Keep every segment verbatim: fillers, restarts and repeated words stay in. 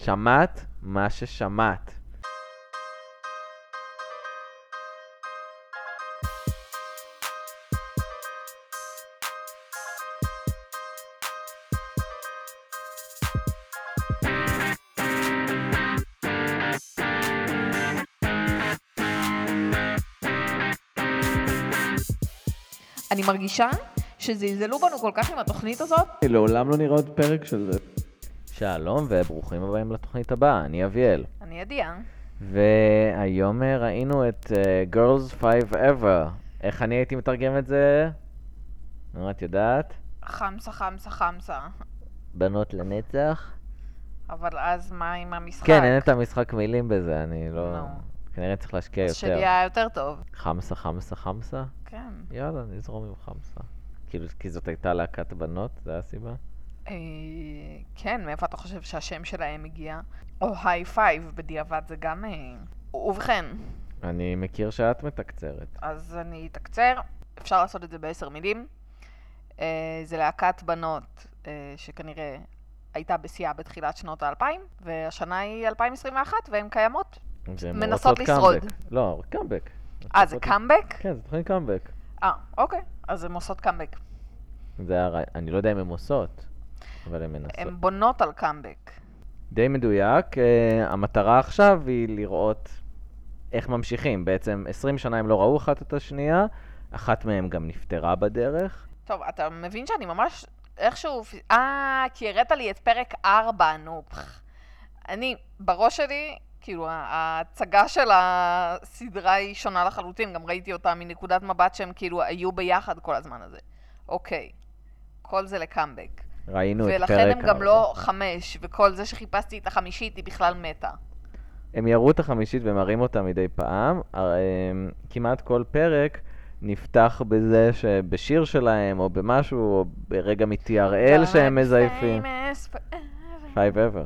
שמעת מה ששמעת. אני מרגישה שזלזלו בנו כל כך עם התוכנית הזאת. לעולם לא נראה עוד פרק של זה. שלום וברוכים הבאים לתוכנית הבאה, אני אביאל. אני עדיה. והיום ראינו את uh, Girls Five Ever. איך אני הייתי מתרגם את זה? נו, את יודעת? חמסה, חמסה, חמסה. בנות לנצח? אבל אז מה עם המשחק? כן, אין את המשחק מילים בזה, אני לא... נו. כנראה צריך להשקיע אז יותר. שלי היה יותר טוב. חמסה, חמסה, חמסה? כן. יאללה, נזרום עם חמסה. כאילו, כי זאת הייתה להקת בנות, זה הסיבה? אה, כן, מאיפה אתה חושב שהשם שלהם הגיע? או היי פייב, בדיעבד זה גם... אה, ובכן, אני מכיר שאת מתקצרת. אז אני אתקצר. אפשר לעשות את זה בעשר מילים. אה, זה להקת בנות אה, שכנראה הייתה בשיאה בתחילת שנות האלפיים, והשנה היא אלפיים עשרים ואחת, והן קיימות. זה מנסות רוצות לשרוד. קאמבק. לא, קאמבק. אה, זה קאמבק? כן, זה תוכנית קאמבק. אה, אוקיי. אז הן עושות קאמבק. זה הרי... אני לא יודע אם הן עושות, אבל הן מנסות. הן בונות על קאמבק. די מדויק. Uh, המטרה עכשיו היא לראות איך ממשיכים. בעצם עשרים שנה הם לא ראו אחת את השנייה, אחת מהם גם נפטרה בדרך. טוב, אתה מבין שאני ממש איכשהו... אה, כי הראת לי את פרק ארבע, נו. פח. אני, בראש שלי, כאילו, ההצגה של הסדרה היא שונה לחלוטין. גם ראיתי אותה מנקודת מבט שהם כאילו היו ביחד כל הזמן הזה. אוקיי. כל זה לקאמבק. ראינו את פרק ולכן הם גם ארבע. לא חמש, וכל זה שחיפשתי את החמישית היא בכלל מתה. הם יראו את החמישית ומראים אותה מדי פעם. Uh, כמעט כל פרק נפתח בזה שבשיר שלהם, או במשהו, או ברגע מ-טי אר אל שהם מזייפים. famous forever. Five ever.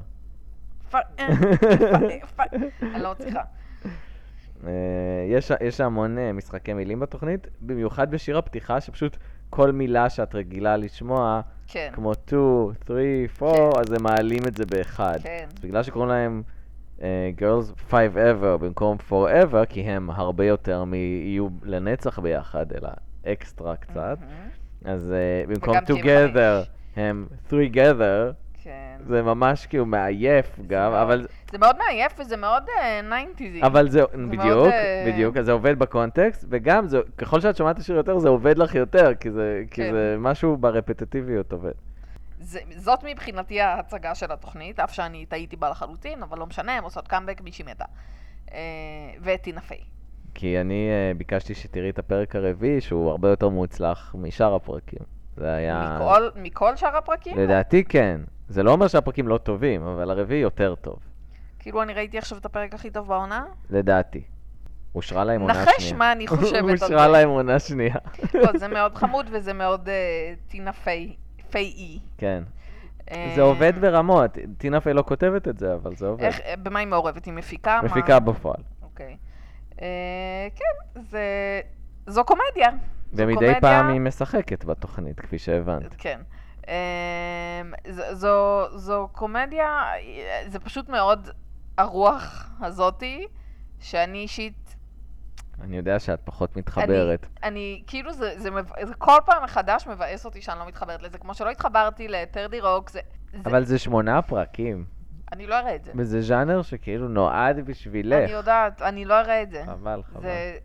אני לא צריכה. Uh, יש, יש המון uh, משחקי מילים בתוכנית, במיוחד בשיר הפתיחה, שפשוט כל מילה שאת רגילה לשמוע, כן. כמו two, three, four, אז הם מעלים את זה באחד. כן. אז בגלל שקוראים להם uh, Girls Five Ever במקום Forever, כי הם הרבה יותר מיהיו לנצח ביחד, אלא אקסטרה קצת. אז uh, במקום וגם כי הם Together, חמש. הם Together, כן. זה ממש כאילו מעייף גם, מאוד- אבל... זה מאוד מעייף וזה מאוד ניינטיזי. אבל זה, מאוד, בדיוק, אה, בדיוק, אז זה עובד בקונטקסט, וגם זה, ככל שאת שומעת את השיר יותר, זה עובד לך יותר, כי זה, כי כן. זה משהו ברפטטיביות עובד. זה, זאת מבחינתי ההצגה של התוכנית, אף שאני טעיתי בה לחלוטין, אבל לא משנה, הם עושות קאמבק מישהי מתה. אה, וטינה פיי. כי אני uh, ביקשתי שתראי את הפרק הרביעי, שהוא הרבה יותר מוצלח משאר הפרקים. זה היה... מכל, מכל שאר הפרקים? לדעתי כן. זה לא אומר שהפרקים לא טובים, אבל הרביעי יותר טוב. כאילו אני ראיתי עכשיו את הפרק הכי טוב בעונה? לדעתי. אושרה להם עונה שנייה. נחש מה אני חושבת על זה. אושרה להם עונה שנייה. לא, זה מאוד חמוד וזה מאוד uh, טינה פיי, פיי. כן. אה, זה עובד ברמות. טינה פיי לא כותבת את זה, אבל זה עובד. איך, במה היא מעורבת? היא מפיקה? מה? מפיקה בפועל. אוקיי. אה, כן, זה... זו קומדיה. זו ומדי קומדיה- פעם היא משחקת בתוכנית, כפי שהבנת. כן. אה, ז- זו, זו קומדיה, זה פשוט מאוד הרוח הזאתי, שאני אישית... אני יודע שאת פחות מתחברת. אני, אני כאילו, זה, זה, מב- זה כל פעם מחדש מבאס אותי שאני לא מתחברת לזה, כמו שלא התחברתי לטרדי רוק, זה... זה אבל זה שמונה פרקים. אני לא אראה את זה. וזה ז'אנר שכאילו נועד בשבילך. אני יודעת, אני לא אראה את זה. חבל, חבל. זה...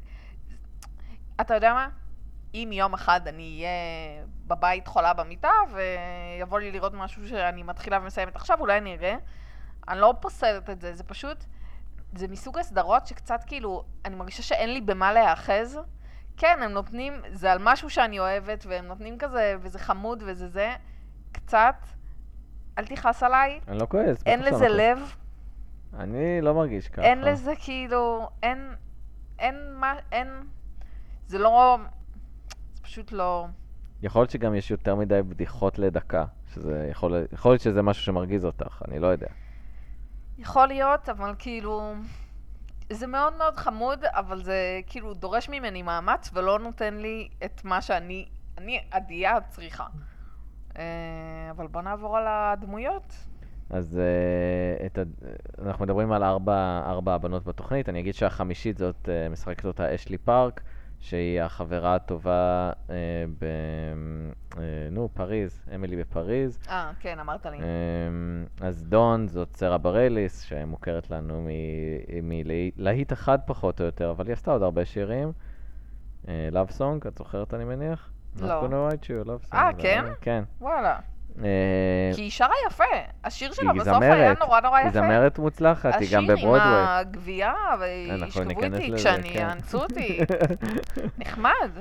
אתה יודע מה? אם יום אחד אני אהיה בבית חולה במיטה, ויבוא לי לראות משהו שאני מתחילה ומסיימת עכשיו, אולי אני אראה. אני לא פוסלת את זה, זה פשוט... זה מסוג הסדרות שקצת כאילו, אני מרגישה שאין לי במה להאחז. כן, הם נותנים, זה על משהו שאני אוהבת, והם נותנים כזה, וזה חמוד וזה זה, קצת, אל תכעס עליי, אני לא כועס. אין בטח לזה שאני לא לב, כועס. אני לא מרגיש ככה. אין לזה כאילו, אין, אין מה, אין, זה לא, זה פשוט לא, יכול להיות שגם יש יותר מדי בדיחות לדקה. שזה יכול, יכול להיות שזה משהו שמרגיז אותך, אני לא יודע. יכול להיות, אבל כאילו, זה מאוד מאוד חמוד, אבל זה כאילו דורש ממני מאמץ, ולא נותן לי את מה שאני, אני עדייה צריכה. אה, אבל בוא נעבור על הדמויות. אז uh, את ה... אנחנו מדברים על ארבע, ארבע הבנות בתוכנית. אני אגיד שהחמישית זאת uh, משחקת אותה אשלי פארק, שהיא החברה הטובה uh, ב... uh, נו, פריז, אמילי בפריז. אה, כן, אמרת לי. Um, אז דון זאת סרה ברליס, שמוכרת לנו מלהיט אחד פחות או יותר, אבל היא עשתה עוד הרבה שירים. Uh, Love Song, את זוכרת אני מניח? לא. Not gonna write you, Love Song. אה, כן? כן. וואלה. Uh, כי היא שרה יפה. השיר שלה היא בסוף היה זמרת, נורא נורא יפה. היא זמרת מוצלחת, היא גם השיר בברודווי. עם הגבייה, וישכבו ניכנס איתי לזה, כשאני כן. יאנסו אותי. נחמד.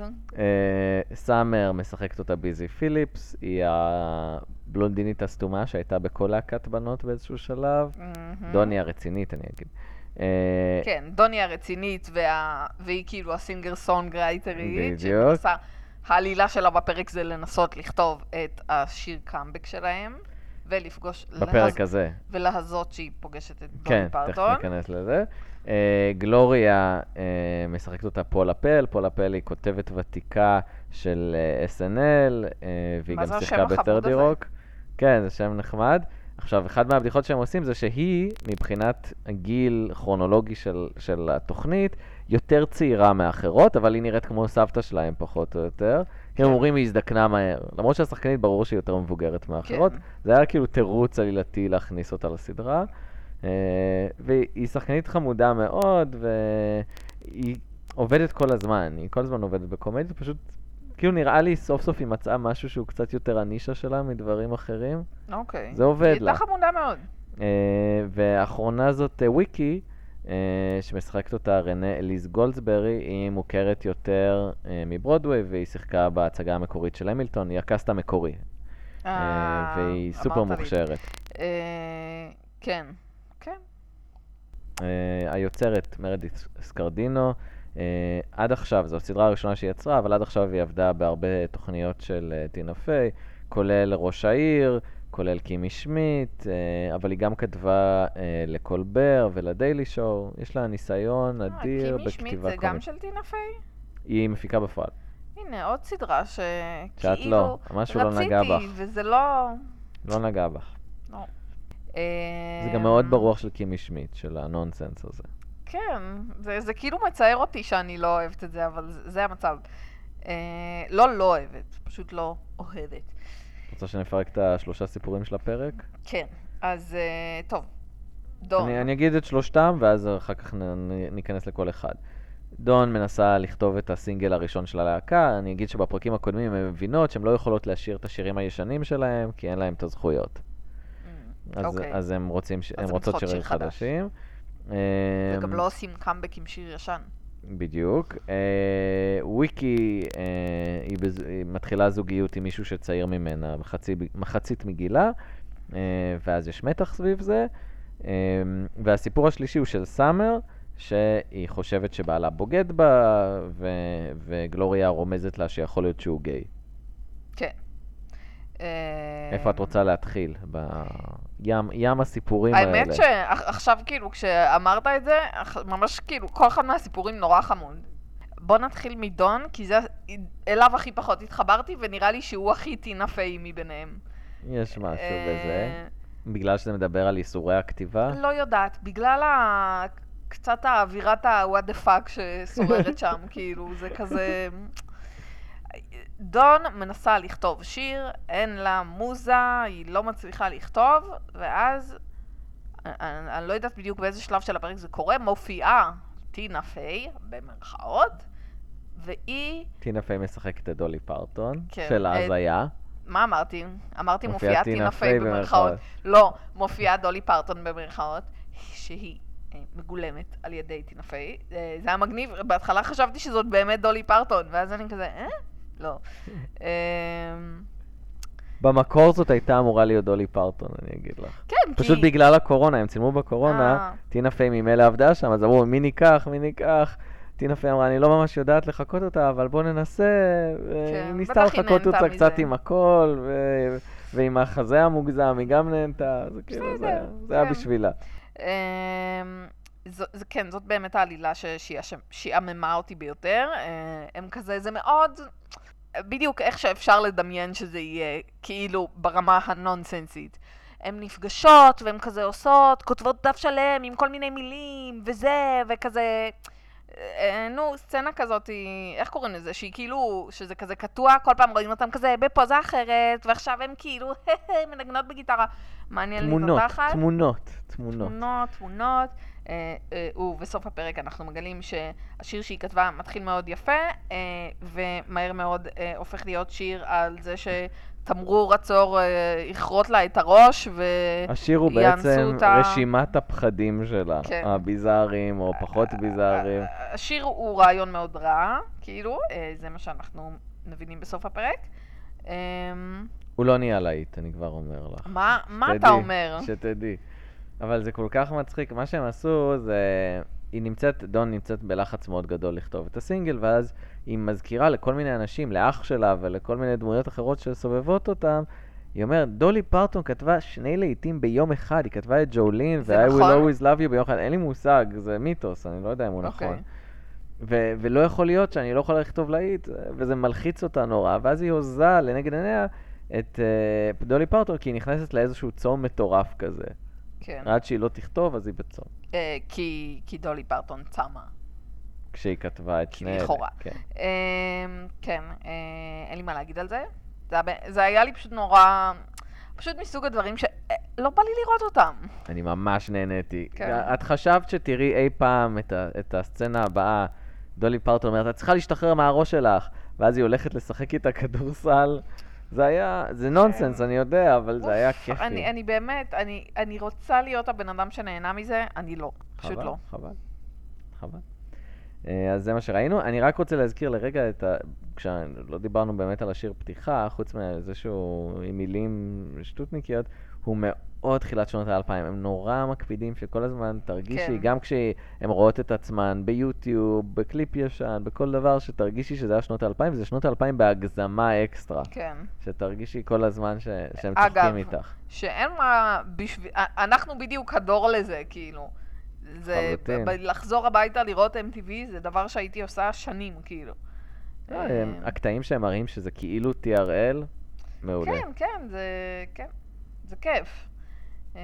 סאמר משחקת אותה ביזי פיליפס, היא הבלונדינית הסתומה שהייתה בכל להקת בנות באיזשהו שלב. מהמם. דוני הרצינית, אני אגיד. אה, כן, דוני הרצינית, וה... והיא כאילו הסינגר סונג רייטרית. בדיוק. שמנסה, העלילה שלה בפרק זה לנסות לכתוב את השיר קאמבק שלהם, ולפגוש... בפרק להז... הזה. ולהזות שהיא פוגשת את כן, דוני תכף פרטון. ניכנס לזה. אה, גלוריה אה, משחקת אותה פול אפל. פול אפל היא כותבת ותיקה של אה, אס אן אל, אה, והיא מה גם זה השם שיחקה החמוד בסטרדי הזה? רוק. כן, זה שם נחמד. עכשיו, אחד מהבדיחות שהם עושים זה שהיא, מבחינת הגיל כרונולוגי של, של התוכנית, יותר צעירה מאחרות, אבל היא נראית כמו סבתא שלהם פחות או יותר. כי הם כן. אומרים היא הזדקנה מהר. למרות שהשחקנית ברור שהיא יותר מבוגרת מאחרות. כן. זה היה כאילו תירוץ עלילתי להכניס אותה לסדרה. Uh, והיא שחקנית חמודה מאוד, והיא עובדת כל הזמן, היא כל הזמן עובדת בקומדיה, פשוט כאילו נראה לי סוף סוף היא מצאה משהו שהוא קצת יותר הנישה שלה מדברים אחרים. אוקיי. זה עובד היא לה. הייתה חמודה מאוד. Uh, והאחרונה זאת uh, וויקי, uh, שמשחקת אותה רנה אליז גולדסברי, היא מוכרת יותר uh, מברודווי, והיא שיחקה בהצגה המקורית של המילטון, היא הקאסט המקורי, uh, אה, והיא אמרת סופר לי. מוכשרת. אה, כן. כן. Uh, היוצרת מרדית' סקרדינו, uh, עד עכשיו, זו הסדרה הראשונה שהיא יצרה, אבל עד עכשיו היא עבדה בהרבה תוכניות של uh, טינה פיי, כולל ראש העיר, כולל קימי שמיט, uh, אבל היא גם כתבה uh, לקולבר ולדיילי שואו, יש לה ניסיון אדיר קימי שמיט בכתיבה זה קומית. גם של טינה פיי? היא מפיקה בפועל. הנה, עוד סדרה שאת שכאילו לא, משהו לא נגע בך. רציתי, וזה לא... לא נגע בך. לא. זה גם מאוד ברוח של קימי שמיט, של הנונסנס הזה. כן, זה, זה כאילו מצער אותי שאני לא אוהבת את זה, אבל זה, זה המצב. אה, לא לא אוהבת, פשוט לא אוהבת. רוצה שנפרק את השלושה סיפורים של הפרק? כן, אז אה, טוב, דון. אני, אני אגיד את שלושתם, ואז אחר כך נ, נ, ניכנס לכל אחד. דון מנסה לכתוב את הסינגל הראשון של הלהקה. אני אגיד שבפרקים הקודמים הן מבינות שהן לא יכולות להשאיר את השירים הישנים שלהם, כי אין להם את הזכויות. Mm, אז, אוקיי. אז הם, רוצים, ש- אז הם הם רוצות צריכות שירים שיר חדש. חדשים. וגם אמ, לא עושים קאמבק עם שיר ישן. בדיוק. אה, וויקי, אה, היא, בז... היא מתחילה זוגיות עם מישהו שצעיר ממנה, מחצי... מחצית מגילה, אה, ואז יש מתח סביב זה. אה, והסיפור השלישי הוא של סאמר, שהיא חושבת שבעלה בוגד בה, ו... וגלוריה רומזת לה שיכול להיות שהוא גיי. כן. איפה את רוצה להתחיל? בים ים הסיפורים האלה. האמת שעכשיו כאילו כשאמרת את זה, ממש כאילו כל אחד מהסיפורים נורא חמוד. בוא נתחיל מדון, כי זה אליו הכי פחות התחברתי, ונראה לי שהוא הכי טינה פיי מביניהם. יש משהו בזה. בגלל שזה מדבר על איסורי הכתיבה? לא יודעת, בגלל ה... קצת האווירת ה-what the fuck ששוררת שם, כאילו, זה כזה... דון מנסה לכתוב שיר, אין לה מוזה, היא לא מצליחה לכתוב, ואז, אני, אני לא יודעת בדיוק באיזה שלב של הפרק זה קורה, מופיעה טינה פיי, במרכאות, והיא... טינה פיי משחקת את דולי פרטון, כן, של אז את- היה. מה אמרתי? אמרתי מופיעה מופיעה טינה טינה פיי פיי במרכאות. במרכאות. לא, מופיעה דולי פרטון במרכאות, שהיא אה, מגולמת על ידי טינה פיי. אה, זה היה מגניב, בהתחלה חשבתי שזאת באמת דולי פרטון, ואז אני כזה, אה? לא. אה, במקור זאת הייתה אמורה להיות דולי פרטון, אני אגיד לך. כן, כי... פשוט בגלל הקורונה, הם צילמו בקורונה, אה. טינה פיי ממילא עבדה שם, אז אמרו, מי ניקח, מי ניקח. טינה פיי אמרה, אני לא ממש יודעת לחכות אותה, אבל בוא ננסה. כן, היא ניסתה בטח היא לחכות נהנתה אותה קצת מזה. עם הכל, ו- ועם החזה המוגזם, היא גם נהנתה, זה כאילו, זה היה- זה היה כן. בשבילה. אמ, זו, זה, כן, זאת באמת העלילה ש- שהיא אשם- שעממה אותי ביותר. אה, הם כזה, זה מאוד... בדיוק איך שאפשר לדמיין שזה יהיה, כאילו ברמה הנונסנסית. הן נפגשות, והן כזה עושות, כותבות דף שלם עם כל מיני מילים, וזה, וכזה... אה, נו, סצנה כזאת, איך קוראים לזה? שהיא כאילו, שזה כזה קטוע, כל פעם רואים אותם כזה בפוזה אחרת, ועכשיו הם כאילו, מנגנות בגיטרה. מעניין לי תמונות, תותחת. תמונות, תמונות. תמונות, תמונות. אה, אה, ובסוף הפרק אנחנו מגלים שהשיר שהיא כתבה מתחיל מאוד יפה, אה, ומהר מאוד אה, הופך להיות שיר על זה שתמרור עצור אה, יכרות לה את הראש, השיר הוא ויאנסו בעצם אותה. רשימת הפחדים שלה, כן. הביזאריים או פחות ביזאריים. השיר הוא רעיון מאוד רע, כאילו, אה, זה מה שאנחנו מבינים בסוף הפרק. אה, הוא לא נהיה להיט, אני כבר אומר לך. מה, מה שתדעי, אתה אומר? שתדעי. אבל זה כל כך מצחיק. מה שהם עשו זה... היא נמצאת, דון נמצאת בלחץ מאוד גדול לכתוב את הסינגל, ואז היא מזכירה לכל מיני אנשים, לאח שלה ולכל מיני דמויות אחרות שסובבות אותם, היא אומרת, דולי פרטון כתבה שני להיטים ביום אחד, היא כתבה את ג'ולין זה ו-I נכון? will always love you ביום אחד, אין לי מושג, זה מיתוס, אני לא יודע אם הוא אוקיי. נכון. ו- ולא יכול להיות שאני לא יכולה לכתוב להיט, וזה מלחיץ אותה נורא, ואז היא הוזה לנגד עיניה את uh, דולי פרטון, כי היא נכנסת לאיזשהו צום מטורף כזה. כן. עד שהיא לא תכתוב, אז היא בצום. אה, כי, כי דולי פרטון צמה. כשהיא כתבה את שני אלה. לכאורה. כן. אה, כן, אה, אין לי מה להגיד על זה. זה, היה ב- זה היה לי פשוט נורא... פשוט מסוג הדברים שלא בא לי לראות אותם. אני ממש נהניתי. כן. את חשבת שתראי אי פעם את, ה- את הסצנה הבאה, דולי פרטון אומרת, את צריכה להשתחרר מהראש שלך, ואז היא הולכת לשחק איתה כדורסל. זה היה, זה נונסנס, אני יודע, אבל זה היה כיפי. אני, אני באמת, אני, אני רוצה להיות הבן אדם שנהנה מזה, אני לא. פשוט חבל, לא. חבל, חבל. אה, אז זה מה שראינו. אני רק רוצה להזכיר לרגע את ה... כשלא דיברנו באמת על השיר פתיחה, חוץ מזה שהוא עם מילים שטותניקיות, הוא מאוד תחילת שנות האלפיים. הם נורא מקפידים שכל הזמן תרגישי, כן. גם כשהם רואות את עצמן ביוטיוב, בקליפ ישן, בכל דבר, שתרגישי שזה היה שנות האלפיים, וזה שנות האלפיים בהגזמה אקסטרה. כן. שתרגישי כל הזמן ש... שהם אגב, צוחקים איתך. שאין מה בשביל... אנחנו בדיוק הדור לזה, כאילו. זה... חלוטין. ב- לחזור הביתה לראות אם טי וי זה דבר שהייתי עושה שנים, כאילו. אה, הם- הקטעים שהם מראים שזה כאילו טי אר אל, מעולה. כן, כן, זה... כן. זה כיף. אמ,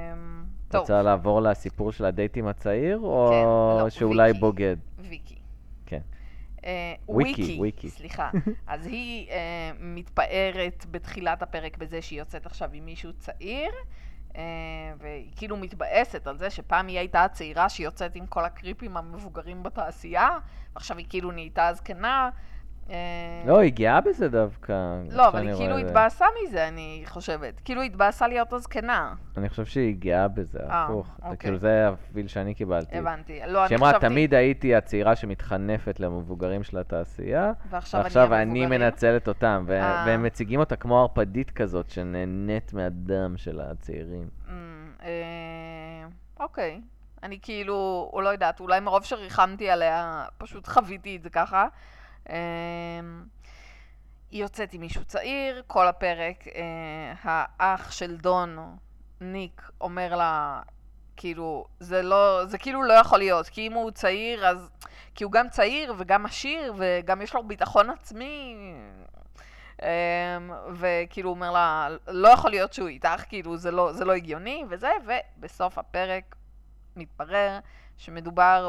טוב, רוצה לעבור לסיפור של הדייטים הצעיר, או כן, לא, שאולי ויקי. בוגד? ויקי. כן. אה, וויקי, וויקי, וויקי. סליחה. אז היא אה, מתפארת בתחילת הפרק בזה שהיא יוצאת עכשיו עם מישהו צעיר, אה, והיא כאילו מתבאסת על זה שפעם היא הייתה הצעירה שיוצאת עם כל הקריפים המבוגרים בתעשייה, ועכשיו היא כאילו נהייתה זקנה. אה, לא, היא גאה בזה דווקא. לא, איך אבל שאני היא רואה כאילו את זה. התבאסה מזה, אני חושבת. כאילו התבאסה להיות הזקנה. אני חושב שהיא גאה בזה, אה, הפוך. זה אוקיי. כאילו זה הפיל שאני קיבלתי. הבנתי. לא, אני שאמרה, חשבתי... תמיד הייתי הצעירה שמתחנפת למבוגרים של התעשייה, ועכשיו אני ועכשיו אני המבוגרים. מנצלת אותם, ו- אה. והם מציגים אותה כמו ערפדית כזאת, שנהנית מהדם של הצעירים. אמ, אה, אוקיי. אני כאילו, או לא יודעת, אולי מרוב שריחמתי עליה, פשוט חוויתי את זה ככה. אמ, היא יוצאת עם מישהו צעיר, כל הפרק, אה, האח של דון, ניק, אומר לה, כאילו, זה לא, זה כאילו לא יכול להיות, כי אם הוא צעיר, אז, כי הוא גם צעיר וגם עשיר, וגם יש לו ביטחון עצמי, אמ, וכאילו הוא אומר לה, לא יכול להיות שהוא איתך, כאילו זה לא, זה לא הגיוני וזה, ובסוף הפרק מתברר שמדובר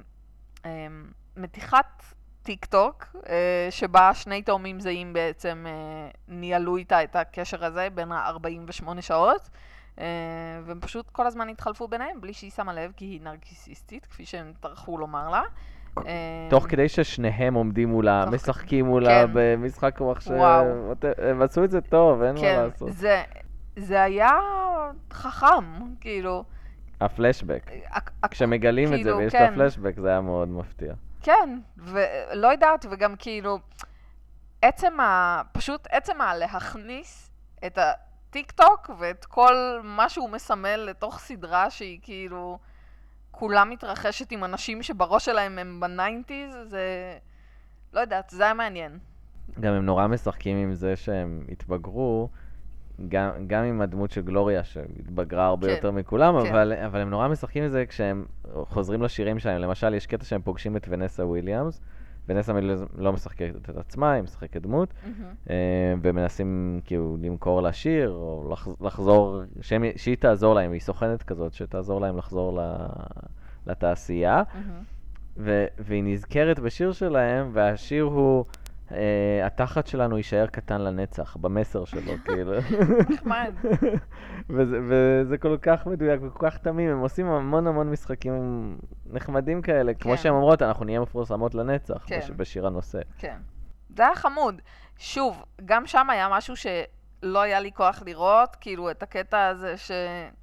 במתיחת טיק טוק, אה, שבה שני תאומים זהים בעצם אה, ניהלו איתה את הקשר הזה בין ה-ארבעים ושמונה שעות, אה, והם פשוט כל הזמן התחלפו ביניהם בלי שהיא שמה לב, כי היא נרקיסיסטית, כפי שהם טרחו לומר לה. אה, תוך כדי ששניהם עומדים מולה, תוך- משחקים מולה כן. במשחק מחשב. וואו. הם עשו את זה טוב, אין מה כן, לעשות. זה, זה היה חכם, כאילו. הפלשבק. הכ- הכ- כשמגלים את זה כאילו, ויש את כן. הפלשבק, זה היה מאוד מפתיע. כן, ולא יודעת, וגם כאילו, עצם ה... פשוט עצם ה... להכניס את הטיק טוק ואת כל מה שהוא מסמל לתוך סדרה שהיא כאילו, כולה מתרחשת עם אנשים שבראש שלהם הם בניינטיז, זה... לא יודעת, זה היה מעניין. גם הם נורא משחקים עם זה שהם התבגרו, גם, גם עם הדמות של גלוריה שהתבגרה הרבה כן, יותר מכולם, כן. אבל, אבל הם נורא משחקים עם זה כשהם חוזרים לשירים שלהם. למשל, יש קטע שהם פוגשים את ונסה וויליאמס, ונסה מילוז לא משחקת את עצמה, היא משחקת דמות, מהמם. אה, ומנסים כאילו למכור לה שיר, או לח- לחזור, שהם- שהיא תעזור להם, היא סוכנת כזאת, שתעזור להם לחזור ל- לתעשייה, מהמם. ו- והיא נזכרת בשיר שלהם, והשיר הוא, אה, התחת שלנו יישאר קטן לנצח, במסר שלו, כאילו. נחמד. וזה, וזה כל כך מדויק וכל כך תמים, הם עושים המון המון משחקים נחמדים כאלה, כמו כן. שהן אומרות, אנחנו נהיה מפורסמות לנצח, כן. בש, בשיר הנושא. כן. זה היה חמוד. שוב, גם שם היה משהו שלא היה לי כוח לראות, כאילו את הקטע הזה ש...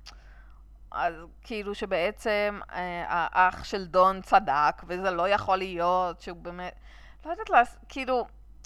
אז כאילו שבעצם אה, האח של דון צדק, וזה לא יכול להיות, שהוא באמת... לא יודעת, לה... כאילו,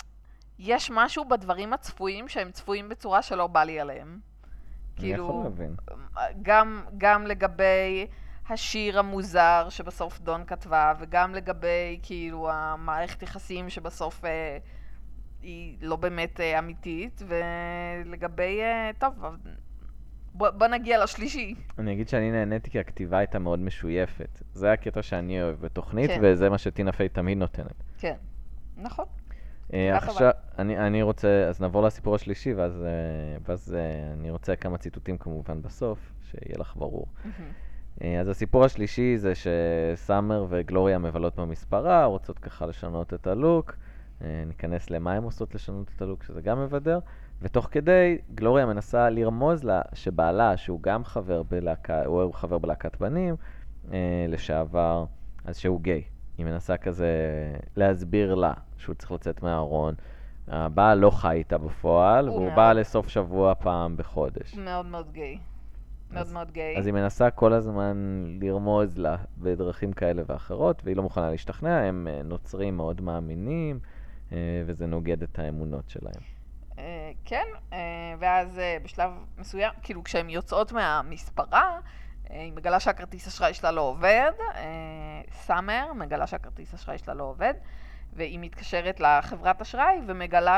יש משהו בדברים הצפויים שהם צפויים בצורה שלא בא לי עליהם. אני יכול כאילו, להבין. גם, גם לגבי השיר המוזר שבסוף דון כתבה, וגם לגבי כאילו המערכת יחסים שבסוף אה, היא לא באמת אה, אמיתית, ולגבי, אה, טוב, בוא, בוא נגיע לשלישי. אני אגיד שאני נהניתי כי הכתיבה הייתה מאוד משויפת. זה הקטע שאני אוהב בתוכנית, כן. וזה מה שטינה פיי תמיד נותנת. כן, נכון. אה, כתיבה עכשיו, אני, אני רוצה, אז נעבור לסיפור השלישי, ואז, אה, ואז אה, אני רוצה כמה ציטוטים כמובן בסוף, שיהיה לך ברור. מהמם. אה, אז הסיפור השלישי זה שסאמר וגלוריה מבלות במספרה, רוצות ככה לשנות את הלוק. אה, ניכנס למה הן עושות לשנות את הלוק, שזה גם מבדר. ותוך כדי, גלוריה מנסה לרמוז לה שבעלה, שהוא גם חבר בלהקה, הוא חבר בלהקת בנים, אה, לשעבר, אז שהוא גיי. היא מנסה כזה להסביר לה שהוא צריך לצאת מהארון. הבעל לא חי איתה בפועל, הוא והוא מאוד. בא לסוף שבוע פעם בחודש. מאוד מאוד גיי. מאוד אז- מאוד גיי. אז היא מנסה כל הזמן לרמוז לה בדרכים כאלה ואחרות, והיא לא מוכנה להשתכנע, הם אה, נוצרים מאוד מאמינים, אה, וזה נוגד את האמונות שלהם. אה, כן, אה, ואז אה, בשלב מסוים, כאילו כשהן יוצאות מהמספרה, אה, היא מגלה שהכרטיס אשראי שלה לא עובד, אה, סאמר מגלה שהכרטיס אשראי שלה לא עובד, והיא מתקשרת לחברת אשראי ומגלה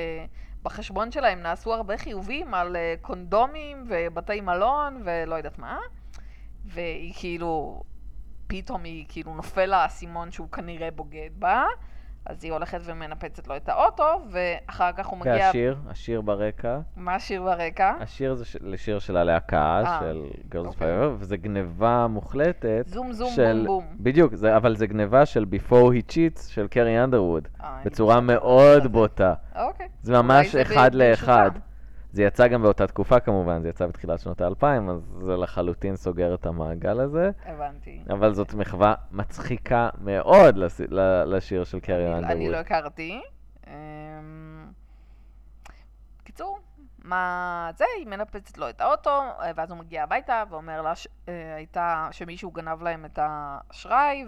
שבחשבון שלהם נעשו הרבה חיובים על אה, קונדומים ובתי מלון ולא יודעת מה, והיא כאילו, פתאום היא כאילו נופל לה האסימון שהוא כנראה בוגד בה, אז היא הולכת ומנפצת לו את האוטו, ואחר כך הוא מגיע... והשיר, השיר ברקע, מה השיר ברקע? השיר זה ש- לשיר של הלהקה, אה, של Girls אוקיי. Forever, וזה גניבה מוחלטת. זום זום של... בום בום. בדיוק, זה, אבל זה גניבה של Before He Cheats של קרי אנדרווד, אה, אין לי בצורה מושג. מאוד בוטה. אוקיי. זה ממש אולי זה אחד ב- לאחד. ברשותה. זה יצא גם באותה תקופה כמובן, זה יצא בתחילת שנות האלפיים, אז זה לחלוטין סוגר את המעגל הזה. הבנתי. אבל זאת מחווה מצחיקה מאוד לס... ל- לשיר של קרי אני- אני אנדרווד. לא הכרתי. אמ, קיצור, מה זה? היא מנפצת לו את האוטו, אה, ואז הוא מגיע הביתה ואומר לה ש- אה, הייתה שמישהו גנב להם את האשראי,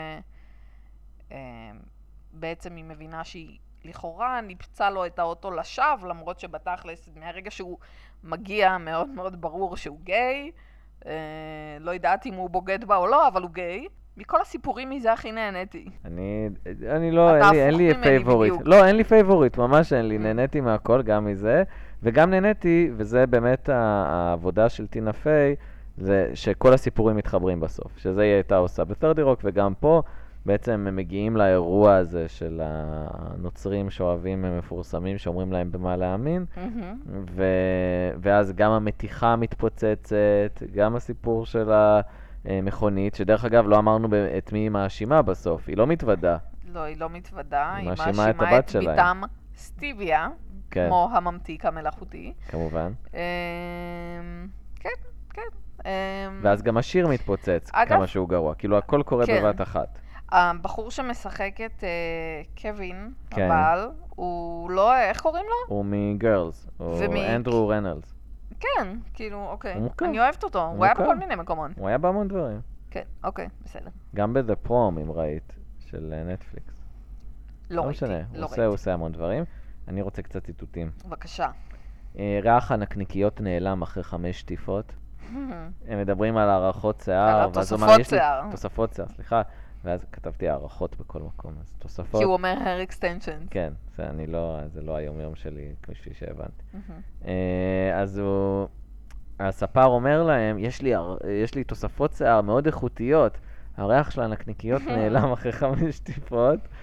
ובעצם היא מבינה שהיא לכאורה ניפצה לו את האוטו לשווא, למרות שבתכלס מהרגע שהוא מגיע מאוד מאוד ברור שהוא גיי. אה, לא יודעת אם הוא בוגד בה או לא, אבל הוא גיי. מכל הסיפורים מזה הכי נהניתי. אני, אני לא, אתה אין לי, אין הפוך לי ממני פייבוריט. בדיוק. לא, אין לי פייבוריט, ממש אין לי. Mm. נהניתי מהכל, גם מזה. וגם נהניתי, וזה באמת ה- העבודה של טינה פיי, זה שכל הסיפורים מתחברים בסוף. שזה היא הייתה עושה ב-ת'רטי רוק, וגם פה בעצם הם מגיעים לאירוע הזה של הנוצרים שאוהבים מפורסמים, שאומרים להם במה להאמין. מהמם. ו... ואז גם המתיחה מתפוצצת, גם הסיפור של המכונית, שדרך אגב לא אמרנו ב- את מי היא מאשימה בסוף, היא לא מתוודה. לא, היא לא מתוודה, היא היא מאשימה מאשימה את את הבת שלהם. ביתם סטיביה, כן, כמו הממתיק המלאכותי. כמובן. אמ, כן, כן. אמ, ואז גם השיר מתפוצץ, אגב- כמה שהוא גרוע. כאילו הכל קורה כן. בבת אחת. הבחור שמשחק את אה, קווין, כן. הבעל, הוא לא, איך קוראים לו? הוא מגרלס, הוא ומ- אנדרו רנלס. כן, כאילו, אוקיי. הוא מוכר. אני אוהבת אותו, הוא היה מוכר. בכל מיני מקומות. הוא היה בהמון דברים. כן, אוקיי, בסדר. גם ב-The Prom, אם ראית, של אה, נטפליקס. לא ראיתי, משנה, הוא לא עושה, הוא ראיתי. עושה המון דברים. אני רוצה קצת ציטוטים. בבקשה. אה, ריח הנקניקיות נעלם אחרי חמש שטיפות. הם מדברים על הערכות שיער. על ואז הוא אמר, התוספות "יש לי-" שיער. תוספות שיער, סליחה. ואז כתבתי הערכות בכל מקום, אז תוספות. כי הוא אומר hair extensions. כן, זה, אני לא, זה לא היום יום שלי, כפי שהבנתי. אה, אז הוא, הספר אומר להם, יש לי, הר- יש לי תוספות שיער מאוד איכותיות, הריח של הנקניקיות נעלם אחרי חמש שטיפות,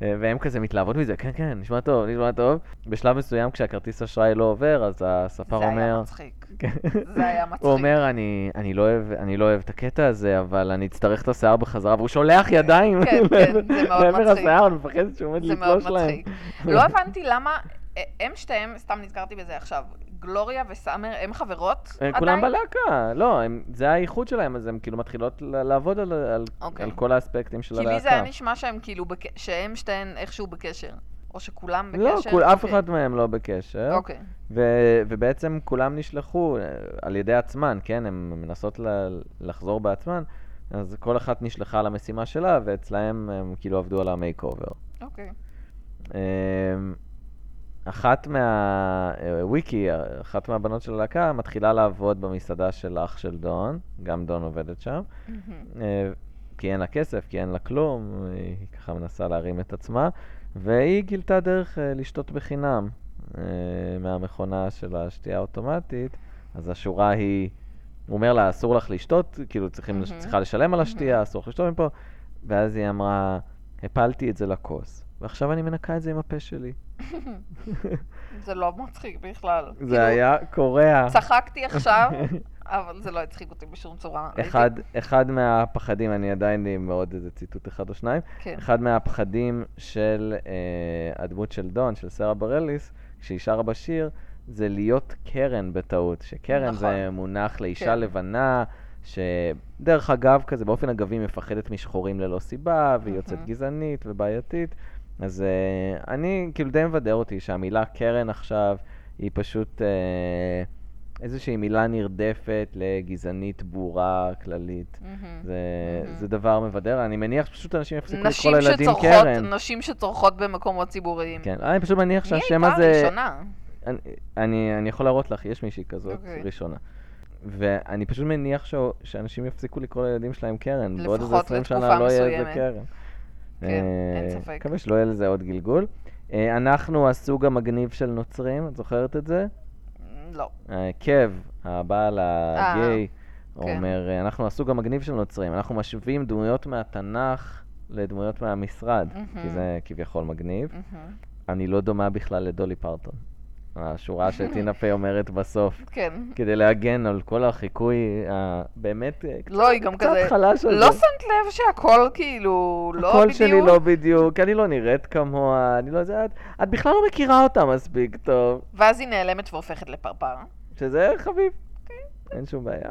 והם כזה מתלהבות מזה, כן, כן, נשמע טוב, נשמע טוב. בשלב מסוים, כשהכרטיס אשראי לא עובר, אז הספר זה היה אומר... מצחיק. זה היה מצחיק. הוא אומר, אני, אני, לא אוהב, אני לא אוהב את הקטע הזה, אבל אני אצטרך את השיער בחזרה, והוא שולח ידיים כן, כן, זה מאוד לעבר מצחיק. השיער, אני מפחדת שהוא עומד זה מאוד לתלוש להם. מצחיק. לא הבנתי למה, הם שתיהם, סתם נזכרתי בזה עכשיו, גלוריה וסאמר, הם חברות עדיין? כולם בלהקה, לא, הם, זה האיחוד שלהם, אז הם כאילו מתחילות ל- לעבוד על, על, אוקיי. על כל האספקטים של כי הלהקה. לי זה היה נשמע שהם כאילו, בק... שהם שתיהן איכשהו בקשר, או שכולם בקשר. לא, כול, אף אוקיי. אחד מהם לא בקשר. אוקיי. ו- ובעצם כולם נשלחו אה, על ידי עצמן, כן? הן מנסות ל- לחזור בעצמן, אז כל אחת נשלחה למשימה שלה, ואצלהם הם כאילו עבדו על המייק אובר. אוקיי. אחת מה... וויקי, אחת מהבנות של הלהקה, מתחילה לעבוד במסעדה של אח של דון, גם דון עובדת שם, אה, כי אין לה כסף, כי אין לה כלום, היא ככה מנסה להרים את עצמה, והיא גילתה דרך אה, לשתות בחינם אה, מהמכונה של השתייה האוטומטית, אז השורה היא, הוא אומר לה, אסור לך לשתות, כאילו צריכים, מהמם. צריכה לשלם על השתייה, מהמם. אסור לך לשתות מפה, ואז היא אמרה, הפלתי את זה לכוס, ועכשיו אני מנקה את זה עם הפה שלי. זה לא מצחיק בכלל. זה היה קורע. צחקתי עכשיו, אבל זה לא הצחיק אותי בשום צורה. אחד, אחד מהפחדים, אני עדיין עם עוד איזה ציטוט אחד או שניים, כן. אחד מהפחדים של אה, הדמות של דון, של סרה ברליס, כשהיא שרה בשיר, זה להיות קרן בטעות, שקרן נכון. זה מונח לאישה כן. לבנה, שדרך אגב כזה, באופן אגבי מפחדת משחורים ללא סיבה, והיא יוצאת מהמם. גזענית ובעייתית, אז uh, אני כאילו די מבדר אותי שהמילה קרן עכשיו היא פשוט uh, איזושהי מילה נרדפת לגזענית ברורה כללית. מהמם. זה, מהמם. זה דבר מבדר, אני מניח שפשוט אנשים יפסיקו נשים לקרוא לילדים שצורכות, קרן. נשים שצורכות במקומות ציבוריים. כן, אני פשוט מניח מי שהשם הייתה הזה... הראשונה? אני, אני, אני יכול להראות לך, יש מישהי כזאת אוקיי. ראשונה. ואני פשוט מניח ש... שאנשים יפסיקו לקרוא לילדים שלהם קרן. בעוד איזה לפחות עשרים לתקופה שנה לא יהיה איזה מסוימת. קרן. כן, אה, אין ספק. מקווה שלא יהיה לזה עוד גלגול. אה, אנחנו הסוג המגניב של נוצרים, את זוכרת את זה? לא. אה, קב, הבעל הגיי, הוא כן. אומר, אה, אנחנו הסוג המגניב של נוצרים. אנחנו משווים דמויות מהתנ"ך לדמויות מהמשרד, כי מהמם. זה כביכול מגניב. מהמם. אני לא דומה בכלל לדולי פרטון. השורה שטינה פיי אומרת בסוף, כן. כדי להגן על כל החיקוי הבאמת לא, היא גם קצת כזה... חלש הזה. לא שמת לב שהכל כאילו לא הקול בדיוק? שלי לא בדיוק, אני לא נראית כמוה, אני לא זה, את, את בכלל לא מכירה אותה מספיק טוב, ואז היא נעלמת והופכת לפרפר. שזה חביב, אין שום בעיה.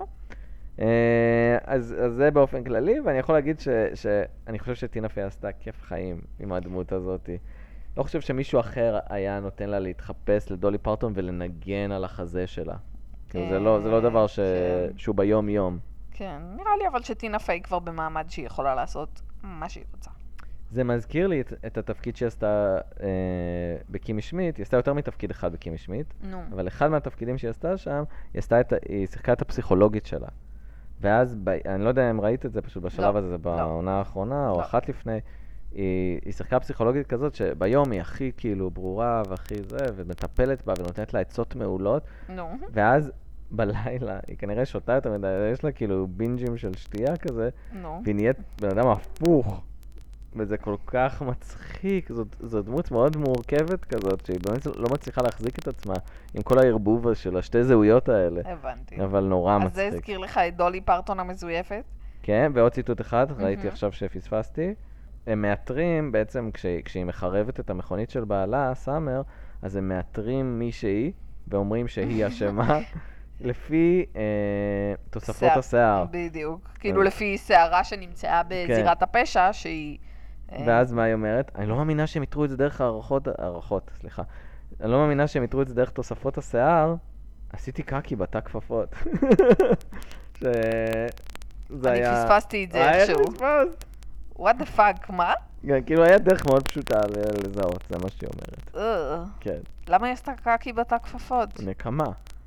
אה, אז, אז זה באופן כללי, ואני יכול להגיד ש, שאני חושב שטינה פיי עשתה כיף חיים עם הדמות הזאת. לא חושב שמישהו אחר היה נותן לה להתחפש לדולי פרטון ולנגן על החזה שלה. כאילו, זה לא, זה לא דבר ש... כן. שהוא ביום יום. כן, נראה לי אבל שטינה פיי כבר במעמד שהיא יכולה לעשות מה שהיא רוצה. זה מזכיר לי את, את התפקיד שהיא עשתה אה, בקימי שמיט, היא עשתה יותר מתפקיד אחד בקימי שמיט, נו. אבל אחד מהתפקידים שהיא עשתה שם, היא, עשתה את, ה- היא שיחקה את הפסיכולוגית שלה. ואז, ב, אני לא יודע אם ראית את זה פשוט בשלב לא, הזה, זה לא. בעונה האחרונה, או לא. אחת לפני, היא, היא שיחקה פסיכולוגית כזאת, שביום היא הכי כאילו ברורה והכי זה, ומטפלת בה ונותנת לה עצות מעולות, נו. ואז בלילה, היא כנראה שותה יותר מדי, יש לה כאילו בינג'ים של שתייה כזה, נו. והיא נהיית בן אדם הפוך. וזה כל כך מצחיק, זאת, זאת דמות מאוד מורכבת כזאת, שהיא באמת לא מצליחה להחזיק את עצמה עם כל הערבוב של השתי זהויות האלה. הבנתי. אבל נורא אז מצחיק. זה הזכיר לך את דולי פרטון המזויפת? כן, ועוד ציטוט אחד, ראיתי מהמם. עכשיו שפספסתי. הם מאתרים, בעצם כשהיא, כשהיא מחרבת את המכונית של בעלה, סאמר, אז הם מאתרים מישהי, ואומרים שהיא אשמה, לפי אה, תוספות שיער. השיער. בדיוק. כאילו לפי שערה שנמצאה בזירת הפשע, שהיא... אה, ואז מה היא אומרת? אני לא מאמינה שהם יתרו את זה דרך הערכות, הערכות, סליחה. אני לא מאמינה שהם יתרו את זה דרך תוספות השיער, עשיתי קקי בתא כפפות. ש... זה אני היה... פספסתי את זה אה, איך איכשהו. פספסת? what the fuck, מה? כן, כאילו היה דרך מאוד פשוטה ל- לזהות, זה מה שהיא אומרת. אה, כן, למה היא עשתה קקי בתא כפפות? נקמה.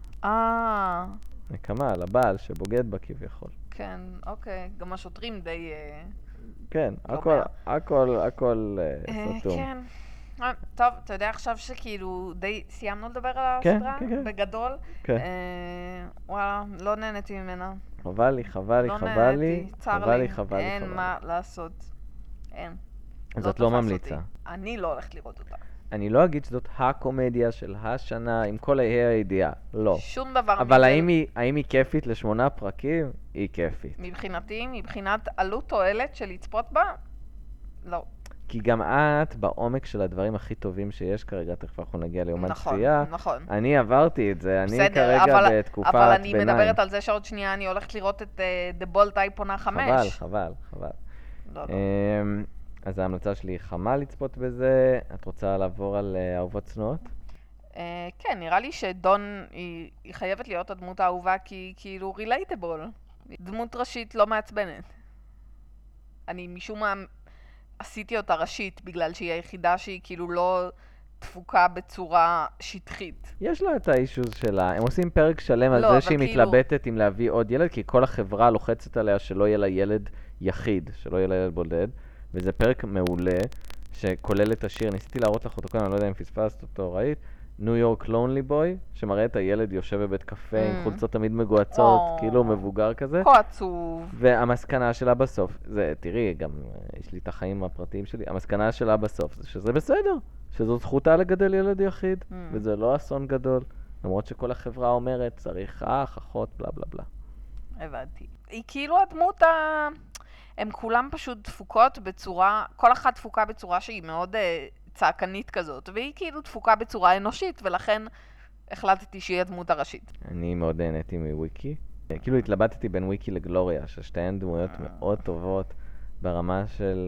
אה, נקמה על הבעל שבוגד בה כביכול. כן, אוקיי. גם השוטרים די... אה, כן, לא הכל, מאה. הכל, הכל אה, אה, סתום. כן. אה, טוב, אתה יודע עכשיו שכאילו די סיימנו לדבר על כן, הסדרה? כן, כן. בגדול? כן. אה, וואלה, לא נהניתי ממנה. חבל לי, חבל לי, לא חבל לי, נהניתי, צר חבל לי, לי, חבל לי, אין חבל מה לעשות. אין. אז את לא תפס ממליצה. אותי. אני לא הולכת לראות אותה. אני לא אגיד שזאת הקומדיה של השנה עם כל ההי הידיעה, לא. שום דבר אבל מזה- האם היא, האם היא כיפית לשמונה פרקים? היא כיפית. מבחינתי, מבחינת עלות תועלת של לצפות בה, לא. כי גם את בעומק של הדברים הכי טובים שיש כרגע, תכף אנחנו נגיע ליומן נכון, צפייה. נכון. אני עברתי את זה, אני בסדר, כרגע אבל- בתקופת אבל אני ביניים. מדברת על זה שעוד שנייה אני הולכת לראות את uh, The Bold Type עונה חמש. חבל, חבל, חבל. לא, לא. אמ, אז ההמלצה שלי היא חמה לצפות בזה. את רוצה לעבור על אה, אהובות צנועות? Uh, כן, נראה לי שדון היא, היא חייבת להיות הדמות האהובה כי היא כאילו רילייטבול. דמות ראשית לא מעצבנת. אני משום מה עשיתי אותה ראשית בגלל שהיא היחידה שהיא כאילו לא תפוקה בצורה שטחית. יש לה את האישוז שלה. הם עושים פרק שלם על לא, זה אבל שהיא כאילו- מתלבטת אם להביא עוד ילד, כי כל החברה לוחצת עליה שלא יהיה לה ילד יחיד, שלא יהיה לה ילד בודד, וזה פרק מעולה, שכולל את השיר, ניסיתי להראות לך אותו כאן, אני לא יודע אם פספסת אותו, ראית? ניו יורק לונלי בוי, שמראה את הילד יושב בבית קפה עם Mm. חולצות תמיד מגועצות, או. כאילו הוא מבוגר כזה. כה עצוב. והמסקנה שלה בסוף, זה, תראי, גם אה, יש לי את החיים הפרטיים שלי, המסקנה שלה בסוף זה שזה בסדר, שזו זכותה לגדל ילד יחיד, Mm. וזה לא אסון גדול, למרות שכל החברה אומרת, צריך אח, אחות, בלה בלה בלה. הבנתי. היא כאילו הדמות ה... הן כולן פשוט דפוקות בצורה, כל אחת דפוקה בצורה שהיא מאוד אה, צעקנית כזאת, והיא כאילו דפוקה בצורה אנושית, ולכן החלטתי שהיא הדמות הראשית. אני מאוד נהניתי מוויקי. אה, כאילו התלבטתי בין וויקי לגלוריה, ששתיהן דמויות מאוד טובות ברמה של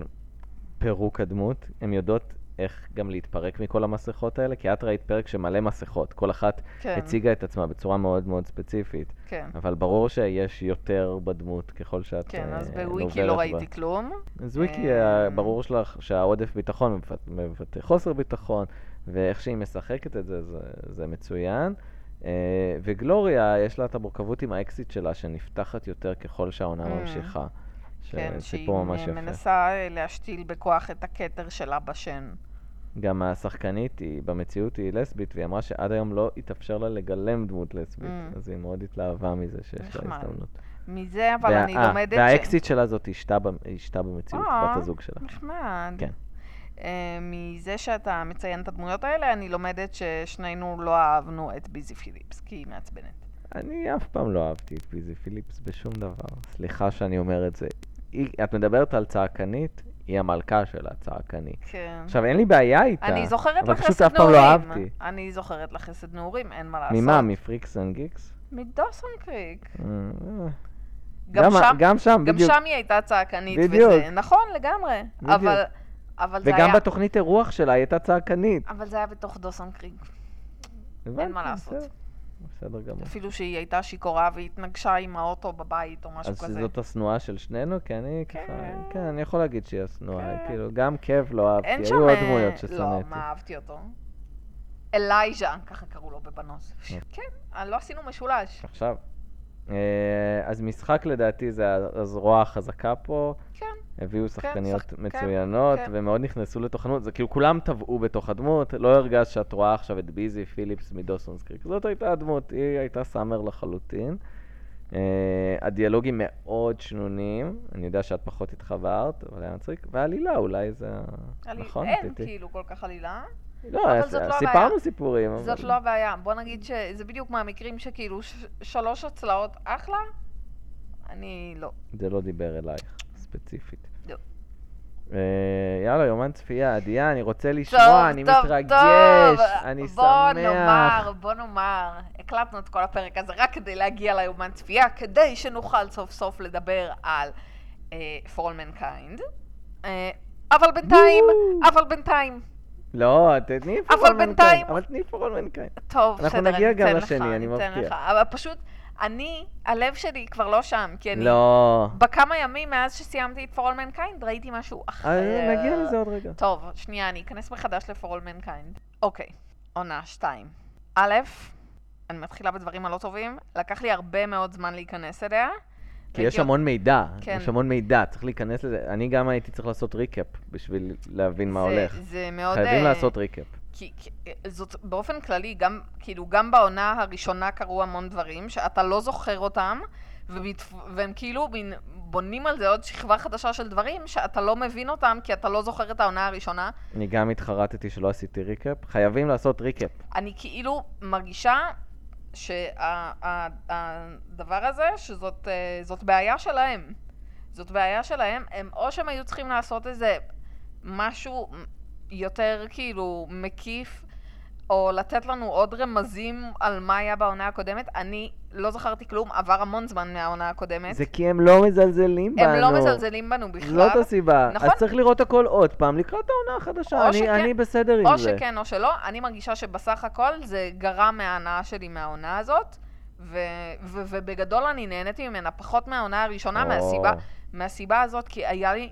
פירוק הדמות. הן יודעות איך גם להתפרק מכל המסכות האלה, כי את ראית פרק שמלא מסכות, כל אחת כן, הציגה את עצמה בצורה מאוד מאוד ספציפית. כן. אבל ברור שיש יותר בדמות ככל שאת כן, אז אה, בוויקי נוברת לא בה. ראיתי כלום. אז וויקי, אה, אה, ברור שלך שהעודף ביטחון מבט- מבטא חוסר ביטחון, ואיך שהיא משחקת את זה, זה, זה מצוין. אה, וגלוריה, יש לה את המורכבות עם האקסיט שלה, שנפתחת יותר ככל שהעונה Mm. ממשיכה. כן, שהיא סיפור ממש יפה. מנסה אה, להשתיל בכוח את הכתר שלה בשן. גם השחקנית, היא, במציאות היא לסבית, והיא אמרה שעד היום לא התאפשר לה לגלם דמות לסבית, Mm. אז היא מאוד התלהבה מזה שיש לה נחמד. הזדמנות. מזה אבל וה- אני אה, לומדת... ש- והאקסיט שלה זאת אשתה, במ- אשתה במציאות, אה. בת הזוג שלה. נחמד. כן. Uh, מזה שאתה מציין את הדמויות האלה, אני לומדת ששנינו לא אהבנו את ביזי פיליפס, כי היא מעצבנת. אני אף פעם לא אהבתי את ביזי פיליפס בשום דבר. סליחה שאני אומר את זה. היא, את מדברת על צעקנית, היא המלכה של הצעקני. כן. עכשיו, אין לי בעיה איתה, אני זוכרת אבל לך פשוט חסד אף פעם לא נעורים. אהבתי. אני זוכרת לך חסד נעורים, אין מה לעשות. ממה? מפריקס אנד גיקס? מדוסון קריק. אה, גם גם שם, גם שם, גם בדיוק. שם היא הייתה צעקנית בדיוק. וזה. נכון, לגמרי. בדיוק. אבל, אבל זה וגם היה... בתוכנית אירוח שלה היא הייתה צעקנית. אבל זה היה בתוך דוסון קריק. הבנתי, מה לעשות. בסדר. בסדר גמור. אפילו שהיא הייתה שיכורה והתנגשה עם האוטו בבית או משהו אז כזה. זאת השנואה של שנינו? כי אני ככה, כן. כן, אני יכול להגיד שהיא השנואה. כן. כאילו, גם קב לא אהבתי, אין שם... היו עוד אה, דמויות לא, ששנאתי. מה אהבתי אותו? אלייז'ה, ככה קראו לו בבנות. כן, לא עשינו משולש. עכשיו, אה, אז משחק לדעתי זה הזרוע החזקה פה. כן. הביאו שחקניות שחק- מצוינות, כן. ומאוד נכנסו לתוך הדמות. זה כאילו כולם טבעו בתוך הדמות, לא הרגשת שאת רואה עכשיו את ביזי פיליפס מדוסונס קריק. זאת הייתה הדמות, היא הייתה סאמר לחלוטין. Uh, הדיאלוגים מאוד שנונים, אני יודע שאת פחות התחברת, אבל היה מצחיק. והעלילה אולי זה... עלי- נכון? אין טטי? כאילו כל כך עלילה. לא, אבל אז- זאת לא סיפרנו הבעיה. סיפורים. זאת אבל- לא הבעיה. בוא נגיד שזה בדיוק מהמקרים שכאילו ש- שלוש הצלעות אחלה, אני לא. זה לא דיבר אלייך, ספציפית. לא. אה, יאללה, יומן צפייה, עדיה, אני רוצה טוב, לשמוע, אני טוב, מתרגש, טוב. אני בוא שמח. נאמר, בוא נאמר, הקלטנו את כל הפרק הזה רק כדי להגיע ליומן צפייה, כדי שנוכל סוף סוף לדבר על uh, For All Mankind. Uh, אבל בינתיים, וואו. אבל בינתיים, לא, תתני אבל פורול בינתיים- מנקיין, אבל תני פורול מנקיין. טוב, אנחנו בסדר, נגיע אני גם אתן לך, לשני, אני אתן מבטיח. לך. אבל פשוט, אני, הלב שלי כבר לא שם, כי אני, לא. בכמה ימים מאז שסיימתי את For All Mankind, ראיתי משהו אחר. אה, נגיע לזה עוד רגע. טוב, שנייה, אני אכנס מחדש ל-For All Mankind. אוקיי, עונה שתיים. א', אני מתחילה בדברים הלא טובים, לקח לי הרבה מאוד זמן להיכנס אליה. כי יש הייתי- המון מידע, כן. יש המון מידע, צריך להיכנס לזה. אני גם הייתי צריך לעשות ריקאפ בשביל להבין מה זה- הולך. זה מאוד... חייבים אה, לעשות ריקאפ. כי, כי זאת באופן כללי, גם, כאילו, גם בעונה הראשונה קרו המון דברים שאתה לא זוכר אותם, ומת, והם כאילו מין בונים על זה עוד שכבה חדשה של דברים שאתה לא מבין אותם כי אתה לא זוכר את העונה הראשונה. אני גם התחרטתי שלא עשיתי ריקאפ. חייבים לעשות ריקאפ. אני כאילו מרגישה שהדבר הזה, שזאת אה, זאת בעיה שלהם. זאת בעיה שלהם, הם או שהם היו צריכים לעשות איזה משהו יותר כאילו מקיף, או לתת לנו עוד רמזים על מה היה בעונה הקודמת. אני לא זכרתי כלום, עבר המון זמן מהעונה הקודמת. זה כי הם לא מזלזלים בנו. הם לא מזלזלים בנו בכלל. זאת הסיבה. נכון? אז צריך לראות הכל עוד פעם, לקראת העונה החדשה. או אני, שכן- אני בסדר עם או זה. שכן או שלא. אני מרגישה שבסך הכל זה גרם מההנאה שלי מהעונה הזאת, ו- ו- ובגדול אני נהניתי ממנה פחות מהעונה הראשונה, או. מהסיבה, מהסיבה הזאת, כי היה לי,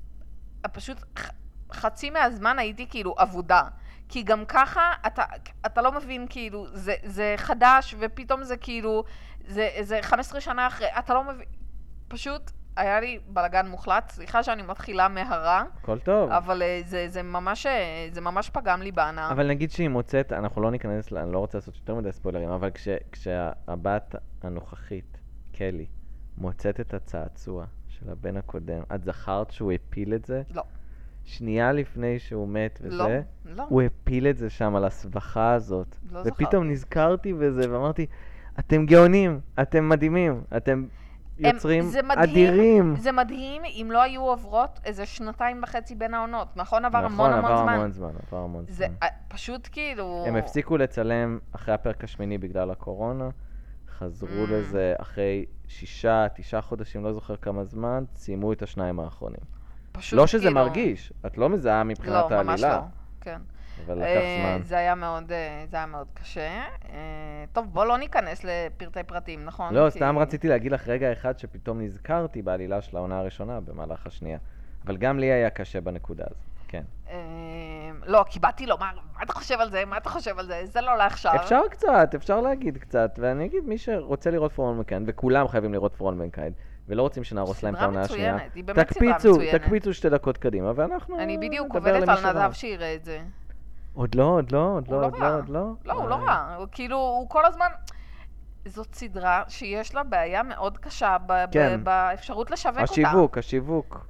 פשוט ח- חצי מהזמן הייתי כאילו עבודה. כי גם ככה אתה, אתה לא מבין כאילו, זה, זה חדש ופתאום זה כאילו, זה, זה חמש עשרה שנה אחרי, אתה לא מבין, פשוט היה לי בלגן מוחלט, סליחה שאני מתחילה מהרע, הכל טוב. אבל אה, זה, זה ממש, אה, זה ממש פגם לי בהנאה. אבל נגיד שהיא מוצאת, אנחנו לא ניכנס, ל- אני לא רוצה לעשות יותר מדי ספוילרים, אבל כש, כשהבת הנוכחית, קלי, מוצאת את הצעצוע של הבן הקודם, את זכרת שהוא הפיל את זה? לא. שנייה לפני שהוא מת וזה, לא, לא. הוא הפיל את זה שם על הסבכה הזאת. לא ופתאום זכרתי. נזכרתי בזה ואמרתי, אתם גאונים, אתם מדהימים, אתם יוצרים זה מדהים, אדירים. זה מדהים אם לא היו עוברות איזה שנתיים וחצי בין העונות, נכון? עבר נכון, המון המון עבר זמן. המון זמן, עבר המון זה זמן. אה, פשוט כאילו... הם הפסיקו לצלם אחרי הפרק השמיני בגלל הקורונה, חזרו Mm. לזה אחרי שישה, תשעה חודשים, לא זוכר כמה זמן, סיימו את השניים האחרונים. פשוט לא שזה כאילו... מרגיש, את לא מזהה מבחינת לא, ממש העלילה, לא. כן. אבל לקח אה, זמן. זה היה מאוד, אה, זה היה מאוד קשה. אה, טוב, בוא לא ניכנס לפרטי פרטים, נכון? לא, כי- סתם רציתי להגיד לך רגע אחד שפתאום נזכרתי בעלילה של העונה הראשונה במהלך השנייה. אבל גם לי היה קשה בנקודה הזאת, כן. אה, לא, כי באתי לומר, מה אתה חושב על זה? מה אתה חושב על זה? זה לא לעכשיו. אפשר קצת, אפשר להגיד קצת, ואני אגיד מי שרוצה לראות פורון מנקיין, וכולם חייבים לראות פורון מנקיין, ולא רוצים שנהרוס להם את העונה השנייה. מצוינת, היא באמת סדרה תקפיצו, מצוינת. תקפיצו שתי דקות קדימה, ואנחנו אני בדיוק נדבר עובדת למי על שראה. נדב שיראה את זה. עוד לא, עוד לא, עוד הוא לא, לא עוד לא, רע. עוד לא. לא, הוא לא אה, רע. הוא כאילו, הוא כל הזמן... זאת סדרה שיש לה בעיה מאוד קשה ב- ב- כן. באפשרות לשווק אותה. השיווק, השיווק.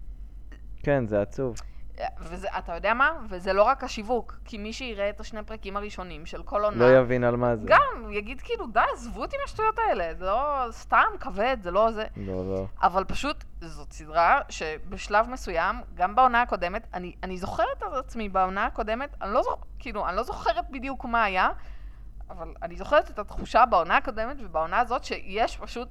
כן, זה עצוב. וזה, אתה יודע מה? וזה לא רק השיווק, כי מי שיראה את השני פרקים הראשונים של כל עונה, לא יבין על מה זה. גם הוא יגיד כאילו, די, עזבו אותי מהשטויות האלה, זה לא סתם כבד, זה לא זה. לא, לא. אבל פשוט זאת סדרה שבשלב מסוים, גם בעונה הקודמת, אני, אני זוכרת את עצמי בעונה הקודמת, אני לא, זוכ... כאילו, אני לא זוכרת בדיוק מה היה, אבל אני זוכרת את התחושה בעונה הקודמת ובעונה הזאת שיש פשוט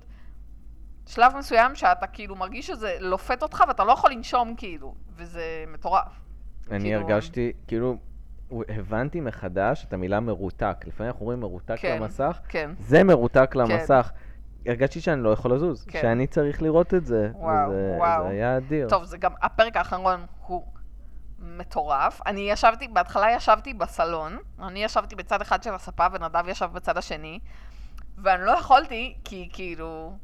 שלב מסוים שאתה כאילו מרגיש שזה לופת אותך ואתה לא יכול לנשום כאילו, וזה מטורף. אני כאילו- הרגשתי, כאילו, הבנתי מחדש את המילה מרותק. לפעמים אנחנו רואים מרותק כן. למסך, כן. זה מרותק למסך. הרגשתי שאני לא יכול לזוז, כן. שאני צריך לראות את זה. וואו, וזה- וואו. זה היה אדיר. טוב, זה גם, הפרק האחרון הוא מטורף. אני ישבתי, בהתחלה ישבתי בסלון, אני ישבתי בצד אחד של הספה ונדב ישב בצד השני, ואני לא יכולתי, כי כאילו,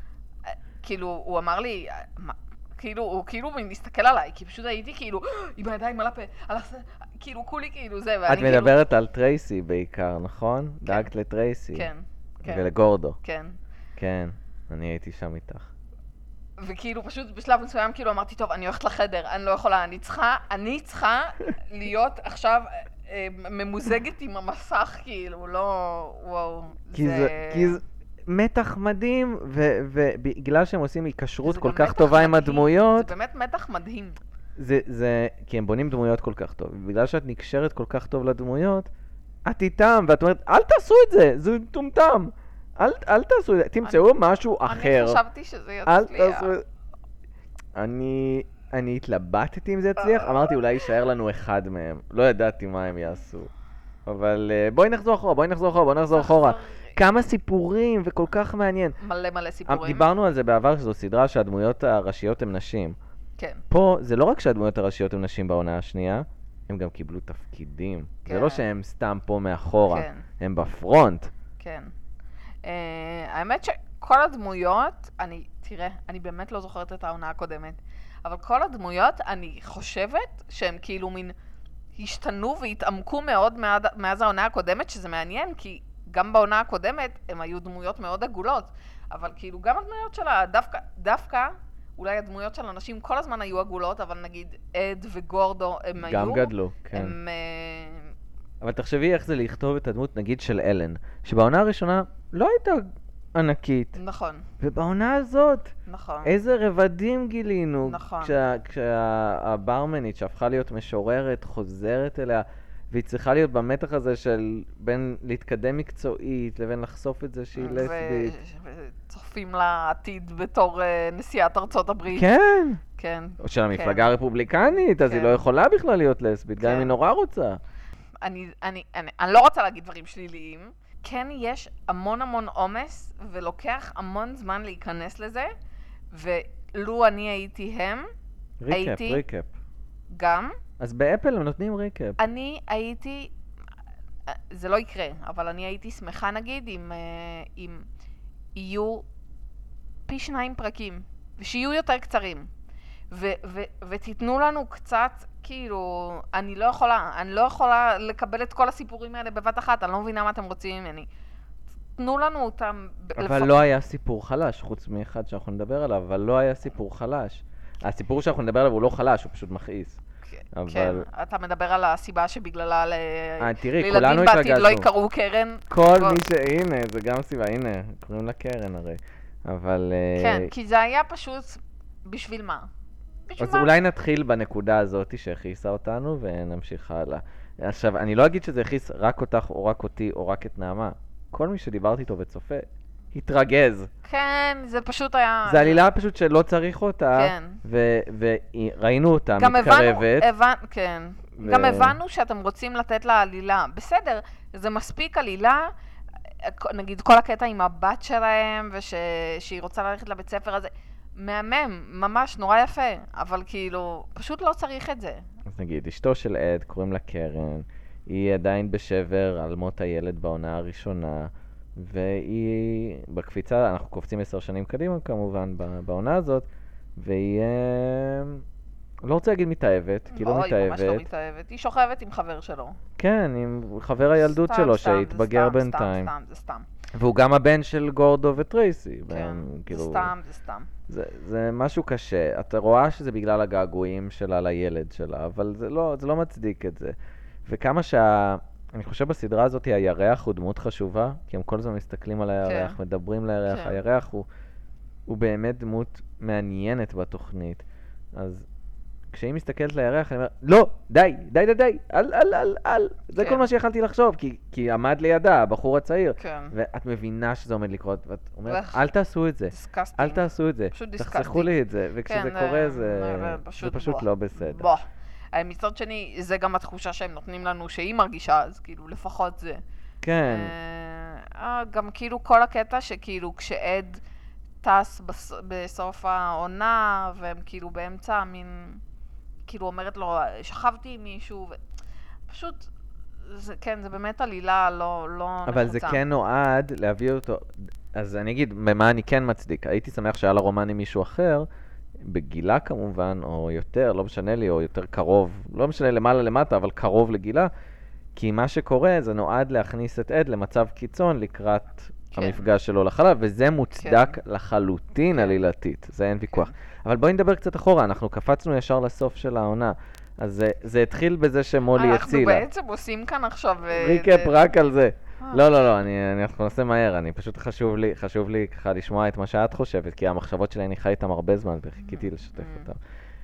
כאילו, הוא אמר לי, מה, כאילו, הוא כאילו מסתכל עליי, כי פשוט הייתי כאילו, עם הידיים על הפה, על הס... כאילו, כולי כאילו זה, ואני את כאילו... מדברת על טרייסי בעיקר, נכון? דאגת לטרייסי. כן, כן, ולגורדו. כן. כן, אני הייתי שם איתך. וכאילו פשוט בשלב מסוים כאילו אמרתי, טוב, אני הולכת לחדר, אני לא יכולה, אני צריכה, אני צריכה להיות עכשיו אה, ממוזגת עם המסך, כאילו, לא, וואו, כי זה, כי זה מתח מדהים, ו- ובגלל שהם עושים היקשרות זה כל גם כך מתח טובה עם מדהים, הדמויות, זה באמת מתח מדהים. זה, זה, כי הם בונים דמויות כל כך טוב. בגלל שאת נקשרת כל כך טוב לדמויות, את איתם, ואת אומרת, אל תעשו את זה, זה מטומטם. אל, אל תעשו את זה, תמצאו משהו אחר. אני חשבתי שזה אל יצליח. תעשו את זה. אני, אני התלבטתי אם זה יצליח, אמרתי אולי יישאר לנו אחד מהם. לא ידעתי מה הם יעשו. אבל uh, בואי נחזור אחורה, בואי נחזור אחורה, בואי נחזור אחורה. כמה סיפורים וכל כך מעניין. מלא מלא סיפורים. דיברנו על זה בעבר שזו סדרה שהדמויות הראשיות הן נשים. כן. פה זה לא רק שהדמויות הראשיות הן נשים בעונה השנייה, הם גם קיבלו תפקידים. כן. זה לא שהם סתם פה מאחורה, כן. הם בפרונט. כן. Uh, האמת שכל הדמויות, אני, תראה, אני באמת לא זוכרת את העונה הקודמת, אבל כל הדמויות, אני חושבת שהם כאילו מין השתנו והתעמקו מאוד מאז, מאז העונה הקודמת, שזה מעניין, כי גם בעונה הקודמת הם היו דמויות מאוד עגולות, אבל כאילו גם הדמויות שלה, דווקא, דווקא, אולי הדמויות של אנשים כל הזמן היו עגולות, אבל נגיד אד וגורדו הם היו. גם גדלו, כן. הם... אה, אבל תחשבי איך זה לכתוב את הדמות, נגיד, של אלן, שבעונה הראשונה לא הייתה ענקית. נכון, ובעונה הזאת, נכון. איזה רבדים גילינו. נכון. כשה, כשהברמנית שהפכה להיות משוררת, חוזרת אליה, והיא צריכה להיות במתח הזה של בין להתקדם מקצועית לבין לחשוף את זה שהיא לסבית. וצופים לעתיד בתור אה, נשיאת ארצות הברית. כן. כן. או של המפלגה כן. הרפובליקנית, אז כן. היא לא יכולה בכלל להיות לסבית, גם כן. אם היא נורא רוצה. אני, אני, אני, אני לא רוצה להגיד דברים שליליים. כן, יש המון המון עומס, ולוקח המון זמן להיכנס לזה, ולו אני הייתי הם, ריקאפ, הייתי ריקאפ. גם. אז באפל הם נותנים ריקאפ. אני הייתי, זה לא יקרה, אבל אני הייתי שמחה נגיד אם, אם יהיו פי שניים פרקים, ושיהיו יותר קצרים, ו, ו, ותיתנו לנו קצת, כאילו, אני לא יכולה, אני לא יכולה לקבל את כל הסיפורים האלה בבת אחת, אני לא מבינה מה אתם רוצים ממני. תנו לנו אותם. אבל לפ... לא היה סיפור חלש, חוץ מאחד שאנחנו נדבר עליו, אבל לא היה סיפור חלש. הסיפור שאנחנו נדבר עליו הוא לא חלש, הוא פשוט מכעיס. אבל... כן, אתה מדבר על הסיבה שבגללה ל... אה, תראי, לילדים כולנו בעתיד התרגשנו. לא יקראו קרן. כל ו... מי ש... הנה, זה גם סיבה, הנה, קוראים לה קרן הרי. אבל... כן, אה, כי זה היה פשוט... בשביל מה? בשביל אז מה? אולי נתחיל בנקודה הזאת שהכעיסה אותנו ונמשיך הלאה. עכשיו, אני לא אגיד שזה הכעיס רק אותך או רק אותי או רק את נעמה. כל מי שדיברתי איתו וצופה, התרגז. כן, זה פשוט היה... זה עלילה פשוט שלא צריך אותה, כן. וראינו אותה גם מתקרבת. הבנו, הבנ... כן. ו- גם הבנו שאתם רוצים לתת לה עלילה. בסדר, זה מספיק עלילה, נגיד כל הקטע עם הבת שלהם, ושהיא רוצה ללכת לבית ספר הזה. מהמם, ממש נורא יפה, אבל כאילו, פשוט לא צריך את זה. אז נגיד, אשתו של עד, קוראים לה קרן, היא עדיין בשבר על מות הילד בעונה הראשונה, והיא בקפיצה, אנחנו קופצים עשר שנים קדימה כמובן בעונה הזאת, והיא אה, לא רוצה להגיד מתאהבת, כי לא לא, היא ממש לא מתאהבת. מתאהבת, היא שוכבת עם חבר שלו. כן, עם חבר הילדות סתם, שלו סתם, זה שהתבגר סתם, בינתיים. סתם, סתם, זה סתם. והוא גם הבן של גורדו וטרייסי. כן, והם, זה כאילו, סתם, זה סתם. זה, זה משהו קשה. אתה רואה שזה בגלל הגעגועים שלה לילד שלה, אבל זה לא, זה לא מצדיק את זה. וכמה שה... אני חושב בסדרה הזאת הירח הוא דמות חשובה, כי הם כל הזמן מסתכלים על הירח, כן. מדברים לירח. כן. הירח הוא, הוא באמת דמות מעניינת בתוכנית. אז כשהיא מסתכלת לירח, אני אומר, לא, די, די, די, די, אל, אל, אל, אל. זה כן. כל מה שיכלתי לחשוב, כי, כי עמד לידה, הבחור הצעיר. כן. ואת מבינה שזה עומד לקרות, ואת אומרת, ואיך- אל תעשו את זה. דיסקסטינג. אל תעשו את זה. פשוט תחסכו דיסקסטינג. לי את זה, וכשזה כן, קורה אה, זה אה, זה פשוט פשוט בוא. לא בסדר. בוא. אה, מצד שני, זה גם התחושה שהם נותנים לנו שהיא מרגישה, אז כאילו, לפחות זה. כן, אה, אה, גם כאילו כל הקטע שכאילו כשעד טס בס... בסוף העונה, והם כאילו באמצע מין, כאילו אומרת לו, שכבתי עם מישהו, ו... פשוט, זה, כן, זה באמת עלילה לא, לא נחוצה. אבל זה כן נועד להביא אותו, אז אני אגיד, במה אני כן מצדיק. הייתי שמח שהיה לה רומן עם מישהו אחר, בגילה כמובן, או יותר, לא משנה לי, או יותר קרוב, לא משנה למעלה למטה, אבל קרוב לגילה, כי מה שקורה זה נועד להכניס את עד למצב קיצון לקראת כן. המפגש שלו לחלב, וזה מוצדק לחלוטין עלילתית, זה אין ויכוח. אבל בואי נדבר קצת אחורה, אנחנו קפצנו ישר לסוף של העונה, אז זה, זה התחיל בזה שמולי אנחנו הצילה. בעצם עושים כאן עכשיו... אה, ריקאפ זה- רק על זה. אה. לא, לא, לא, אני, אני אנחנו נעשה מהר, אני פשוט חשוב לי, חשוב לי ככה לשמוע את מה שאת חושבת, כי המחשבות שלי אני חי איתם הרבה זמן וחיכיתי לשתף אותם.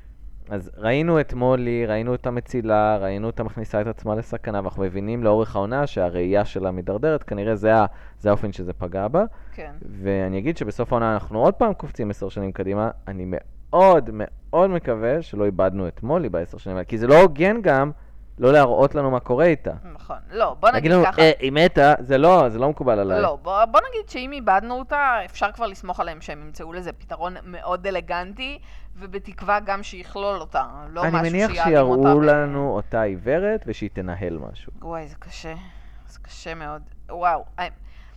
אז ראינו את מולי, ראינו אותה מצילה, ראינו אותה מכניסה את עצמה לסכנה, ואנחנו מבינים לאורך העונה שהראייה שלה מדרדרת, כנראה זה, ה- זה האופן שזה פגע בה. כן. ואני אגיד שבסוף העונה אנחנו עוד פעם קופצים עשר שנים קדימה, אני מאוד מאוד מקווה שלא איבדנו את מולי בעשר שנים האלה, כי זה לא הוגן גם לא להראות לנו מה קורה איתה. נכון. לא, בוא נגיד לנו, ככה. אה, היא מתה, זה לא, זה לא מקובל עליי. לא, בוא, בוא נגיד שאם איבדנו אותה, אפשר כבר לסמוך עליהם שהם ימצאו לזה פתרון מאוד אלגנטי, ובתקווה גם שיכלול אותה, לא אני משהו מניח שיעלים אותה. שיראו ב- לנו אותה עיוורת ושהיא תנהל משהו. וואי, זה קשה. זה קשה מאוד. וואו. אה,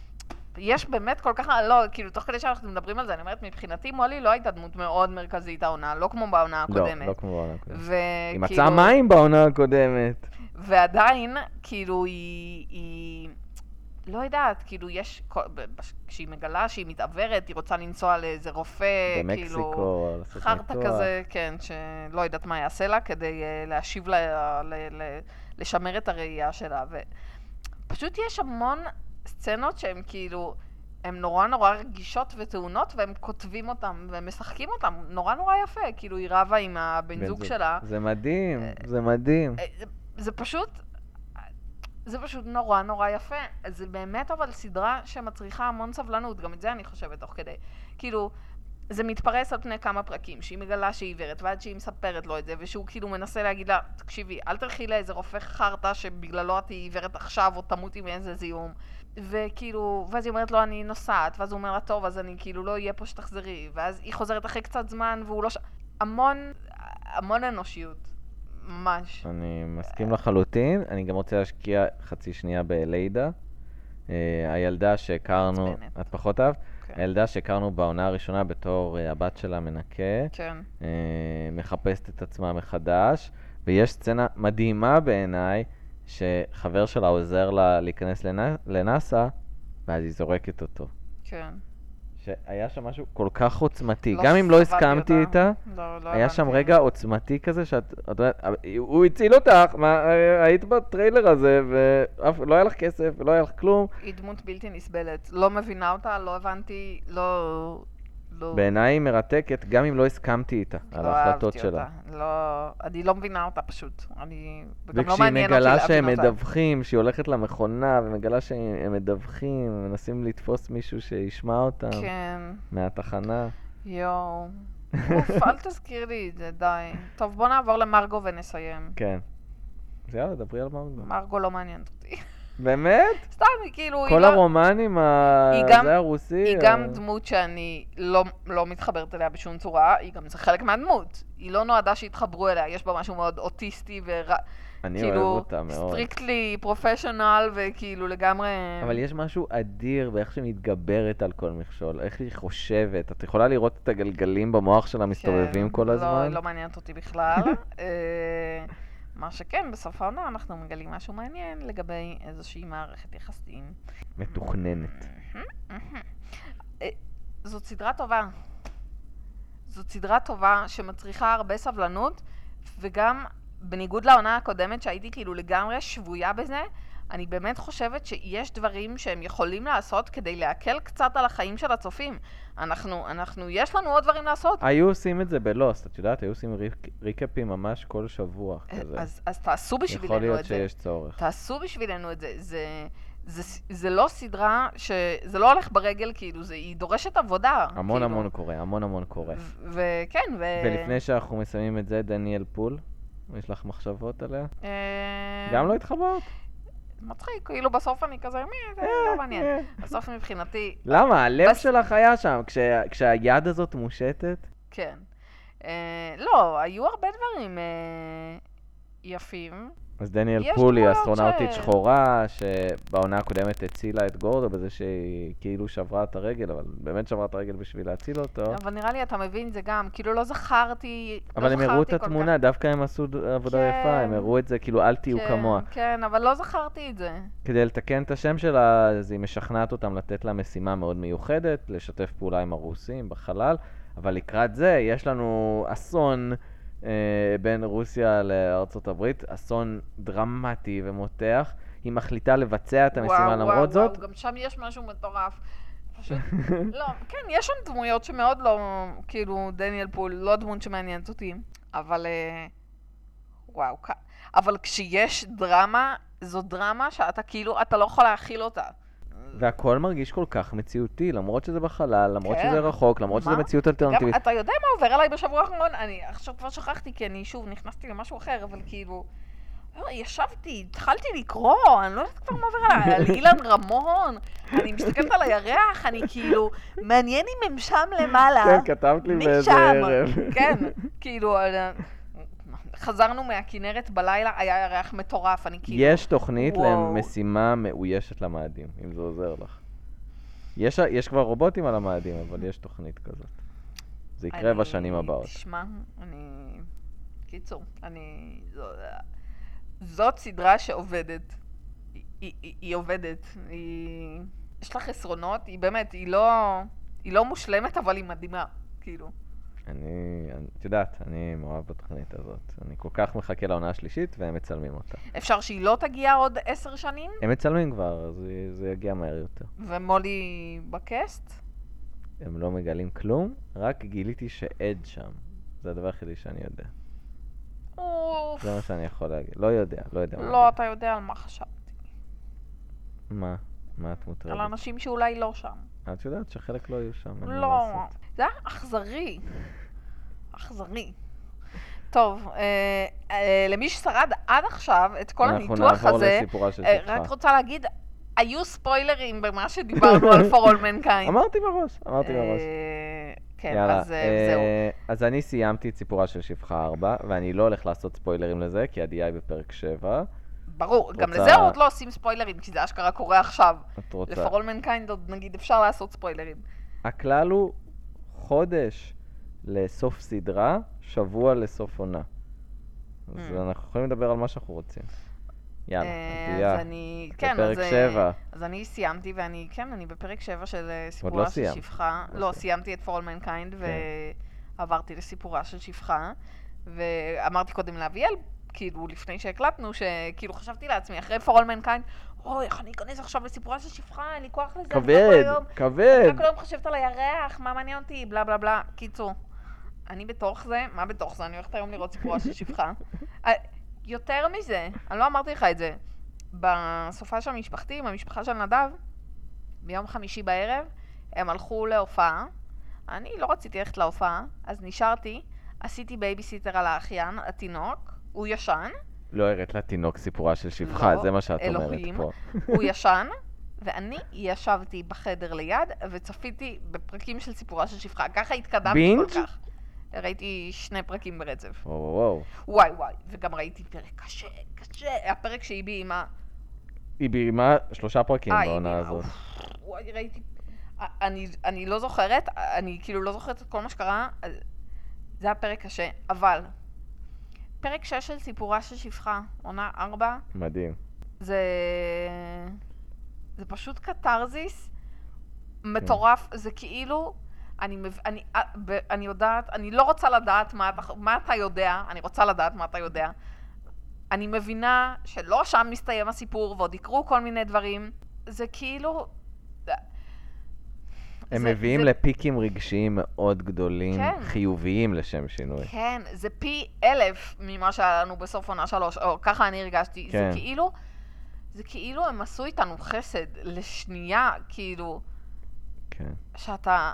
יש באמת כל כך... לא, כאילו, תוך כדי שאנחנו מדברים על זה, אני אומרת, מבחינתי מולי לא הייתה דמות מאוד מרכזית העונה, לא כמו בעונה הקודמת. לא, לא כמו בעונה הקודמת. וכאילו... היא מצאה מים בעונה הקודמת. ועדיין, כאילו, היא... היא... לא יודעת, כאילו יש, כשהיא מגלה שהיא מתעוורת, היא רוצה לנסוע לאיזה רופא, במקסיקו, כאילו, לעשות חרטה ניתוח. כזה, כן, שלא יודעת מה יעשה לה, כדי uh, להשיב לה, ל, ל, לשמר את הראייה שלה. ופשוט יש המון סצנות שהן כאילו, הן נורא נורא רגישות וטעונות, והם כותבים אותם, והם משחקים אותם, נורא נורא יפה, כאילו היא רבה עם הבן זוג שלה. זה מדהים, זה מדהים. זה, זה פשוט... זה פשוט נורא נורא יפה. זה באמת אבל סדרה שמצריכה המון סבלנות, גם את זה אני חושבת תוך כדי. כאילו, זה מתפרס על פני כמה פרקים, שהיא מגלה שהיא עיוורת, ועד שהיא מספרת לו את זה, ושהוא כאילו מנסה להגיד לה, תקשיבי, אל תלכי לאיזה רופא חרטה שבגללו את היא עיוורת עכשיו, או תמותי מאיזה זיהום. וכאילו, ואז היא אומרת לו, אני נוסעת, ואז הוא אומר לה, טוב, אז אני כאילו לא אהיה פה שתחזרי, ואז היא חוזרת אחרי קצת זמן, והוא לא ש... המון, המון אנושיות. ממש. אני מסכים לחלוטין. אני גם רוצה להשקיע חצי שנייה בלידה. הילדה שהכרנו, את פחות אהבת? הילדה שהכרנו בעונה הראשונה בתור הבת שלה מנקה. כן. מחפשת את עצמה מחדש. ויש סצנה מדהימה בעיניי, שחבר שלה עוזר לה להיכנס לנאסא, ואז היא זורקת אותו. כן. שהיה שם משהו כל כך עוצמתי, גם אם לא הסכמתי איתה, היה שם רגע עוצמתי כזה, הוא הציל אותך, היית בטריילר הזה, ולא היה לך כסף, ולא היה לך כלום. היא דמות בלתי נסבלת, לא מבינה אותה, לא הבנתי, לא... בעיניי היא מרתקת, גם אם לא הסכמתי איתה, על ההחלטות שלה. לא, אני לא מבינה אותה פשוט, אני... וכשהיא מגלה שהם מדווחים, שהיא הולכת למכונה, ומגלה שהם מדווחים, ומנסים לתפוס מישהו שישמע אותם. כן. מהתחנה. יואו. אוף, אל תזכיר לי את זה, די. טוב, בוא נעבור למרגו ונסיים. כן. אז יאללה, דברי על מרגו. מרגו לא מעניינת אותי. באמת? סתם, כאילו... כל הרומנים, זה הרוסי... היא גם דמות שאני לא מתחברת אליה בשום צורה, היא גם זה חלק מהדמות. היא לא נועדה שהתחברו אליה, יש בה משהו מאוד אוטיסטי ורע... אני אוהב אותה מאוד. סטריקטלי פרופשיונל וכאילו לגמרי... אבל יש משהו אדיר באיך שהיא מתגברת על כל מכשול, איך היא חושבת. את יכולה לראות את הגלגלים במוח שלה מסתובבים כל הזמן? לא, לא מעניינת אותי בכלל. מה שכן, בסוף העונה אנחנו מגלים משהו מעניין לגבי איזושהי מערכת יחסים. מתוכננת. זאת סדרה טובה. זאת סדרה טובה שמצריכה הרבה סבלנות, וגם בניגוד לעונה הקודמת שהייתי כאילו לגמרי שבויה בזה, אני באמת חושבת שיש דברים שהם יכולים לעשות כדי להקל קצת על החיים של הצופים. אנחנו, אנחנו, יש לנו עוד דברים לעשות. היו עושים את זה בלוסט, את יודעת, היו עושים ריק, ריקאפים ממש כל שבוע כזה. אז, אז תעשו בשבילנו את זה. יכול להיות שיש צורך. תעשו בשבילנו את זה. זה, זה, זה, זה לא סדרה ש... זה לא הולך ברגל, כאילו, זה, היא דורשת עבודה. המון כאילו. המון קורה, המון המון קורה. וכן, ו... ולפני שאנחנו מסיימים את זה, דניאל פול, יש לך מחשבות עליה? גם לא התחברת? מצחיק, כאילו בסוף אני כזה, מי, זה לא מעניין. בסוף מבחינתי... למה? הלב שלך היה שם, כשהיד הזאת מושטת? כן. לא, היו הרבה דברים יפים. אז דניאל פול היא אסטרונאוטית שחורה, שבעונה הקודמת הצילה את גורדו בזה שהיא כאילו שברה את הרגל, אבל באמת שברה את הרגל בשביל להציל אותו. אבל נראה לי, אתה מבין, זה גם, כאילו לא זכרתי... אבל הם הראו את התמונה, דווקא הם עשו עבודה יפה, הם הראו את זה, כאילו אל תהיו כמוה. כן, אבל לא זכרתי את זה. כדי לתקן את השם שלה, אז היא משכנעת אותם לתת לה משימה מאוד מיוחדת, לשתף פעולה עם הרוסים בחלל, אבל לקראת זה יש לנו אסון בין רוסיה לארצות הברית, אסון דרמטי ומותח. היא מחליטה לבצע את המשימה וואו, למרות וואו, זאת. וואו, גם שם יש משהו מטורף. פשוט, לא, כן, יש שם דמויות שמאוד לא, כאילו, דניאל פול, לא דמות שמעניינת אותי, אבל, וואו, אבל כשיש דרמה, זו דרמה שאתה כאילו, אתה לא יכול להכיל אותה. והכל מרגיש כל כך מציאותי, למרות שזה בחלל, למרות שזה רחוק, למרות שזה מציאות אלטרנטיבית. אתה יודע מה עובר עליי בשבוע האחרון? אני עכשיו כבר שכחתי, כי אני שוב נכנסתי למשהו אחר, אבל כאילו, ישבתי, התחלתי לקרוא, אני לא יודעת כבר מה עובר עליי, על אילן רמון, אני מסתכלת על הירח, אני כאילו, מעניין אם הם שם למעלה. כן, כתבת לי באיזה ערב. כן, כאילו, חזרנו מהכינרת בלילה, היה ירח מטורף, אני כאילו... יש תוכנית למשימה מאוישת למאדים, אם זה עוזר לך. יש, יש כבר רובוטים על המאדים, אבל יש תוכנית כזאת. זה יקרה בשנים הבאות. תשמע, אני... קיצור, אני... זאת סדרה שעובדת. היא, היא, היא עובדת, היא... יש לה חסרונות, היא באמת, היא לא, היא לא מושלמת, אבל היא מדהימה, כאילו. אני, אני- את יודעת, אני מאוהב בתוכנית הזאת. אני כל כך מחכה לעונה השלישית, והם מצלמים אותה. אפשר שהיא לא תגיע עוד עשר שנים, הם מצלמים כבר, אז זה- זה יגיע מהר יותר. ומולי בקסט. הם לא מגלים כלום, רק גיליתי שעד שם. זה הדבר היחידי שאני יודע. אוף, זה מה שאני יכול להגיד. לא יודע, לא יודע. מה לא, להגיד. אתה יודע על מה חשבתי. מה? מה את מוטרדת? על אנשים שאולי לא שם. את יודעת שחלק לא יהיו שם. אין מה לא, לעשות. זה היה אכזרי. אכזרי. טוב, אה, אה, למי ששרד עד עכשיו את כל הניתוח אנחנו נעבור הזה, לסיפורה של אה, שפחה. רק רוצה להגיד, היו ספוילרים במה שדיברנו על For All Mankind. אמרתי מראש, אמרתי מראש. אה, כן, יאללה, אז אה, זהו. אה, אז אני סיימתי את סיפורה של שפחה ארבע, ואני לא הולך לעשות ספוילרים לזה, כי ה-די איי בפרק שבע. ברור, את גם רוצה- לזה עוד לא עושים ספוילרים, כי זה אשכרה קורה עכשיו. את רוצה... ל-For All Mankind עוד נגיד אפשר לעשות ספוילרים. הכלל הוא חודש לסוף סדרה, שבוע לסוף עונה. אז Mm. אנחנו יכולים לדבר על מה שאנחנו רוצים. יאללה, אה, עדייה. אז אני, כן, בפרק אז, אה, שבע. אז אני סיימתי, ואני, כן, אני בפרק שבע של אה, לא סיפורה של סיימת. שפחה. לא לא, סיימת. סיימתי את For All Mankind, ועברתי לסיפורה של שפחה. ואמרתי קודם לאביאל, כאילו, לפני שהקלטנו, שכאילו חשבתי לעצמי, אחרי For All Mankind, אוי, איך אני אכנס עכשיו לסיפורה של שפחה, אין לי כוח לזה. אני כבד, כל היום- כבד. אני כל היום חושבת על הירח, מה מעניין אותי, בלה בלה בלה. קיצור, אני בתוך זה, מה בתוך זה? אני הולכת היום לראות סיפורה של שפחה. אה, יותר מזה, אני לא אמרתי לך את זה, בסופה של המשפחתי, עם המשפחה של נדב, ביום חמישי בערב, הם הלכו להופעה. אני לא רציתי ללכת להופעה, אז נשארתי, עשיתי בייביסיטר על האחיין, התינוק, הוא ישן, לא הראת לתינוק סיפורה של שפחה, לא, זה מה שאת אומרת אלוהים. פה. הוא ישן, ואני ישבתי בחדר ליד, וצפיתי בפרקים של סיפורה של שפחה. ככה התקדמתי בינג'? כל כך. ראיתי שני פרקים ברצף. וואו וואו. וואי וואי, וגם ראיתי פרק קשה, קשה. הפרק שהיא ביימה. היא ביימה שלושה פרקים אה, היא בעונה ביימה, הזאת. אוף, וואי, ראיתי... אני, אני לא זוכרת, אני כאילו לא זוכרת את כל מה שקרה. זה היה פרק קשה, אבל... פרק שש של סיפורה של שפחה, עונה ארבע, מדהים. זה... זה פשוט קטרזיס מטורף, זה כאילו... אני, מב... אני, אה, ב- אני יודעת, אני לא רוצה לדעת מה אתה, מה אתה יודע, אני רוצה לדעת מה אתה יודע. אני מבינה שלא שם מסתיים הסיפור ועוד יקרו כל מיני דברים. זה כאילו... הם זה- מביאים זה- לפיקים רגשיים מאוד גדולים, כן. חיוביים לשם שינוי. כן, זה פי אלף ממה שהיה לנו בסוף עונה שלוש, או ככה אני הרגשתי. כן. זה כאילו, זה כאילו הם עשו איתנו חסד לשנייה, כאילו, כן. שאתה...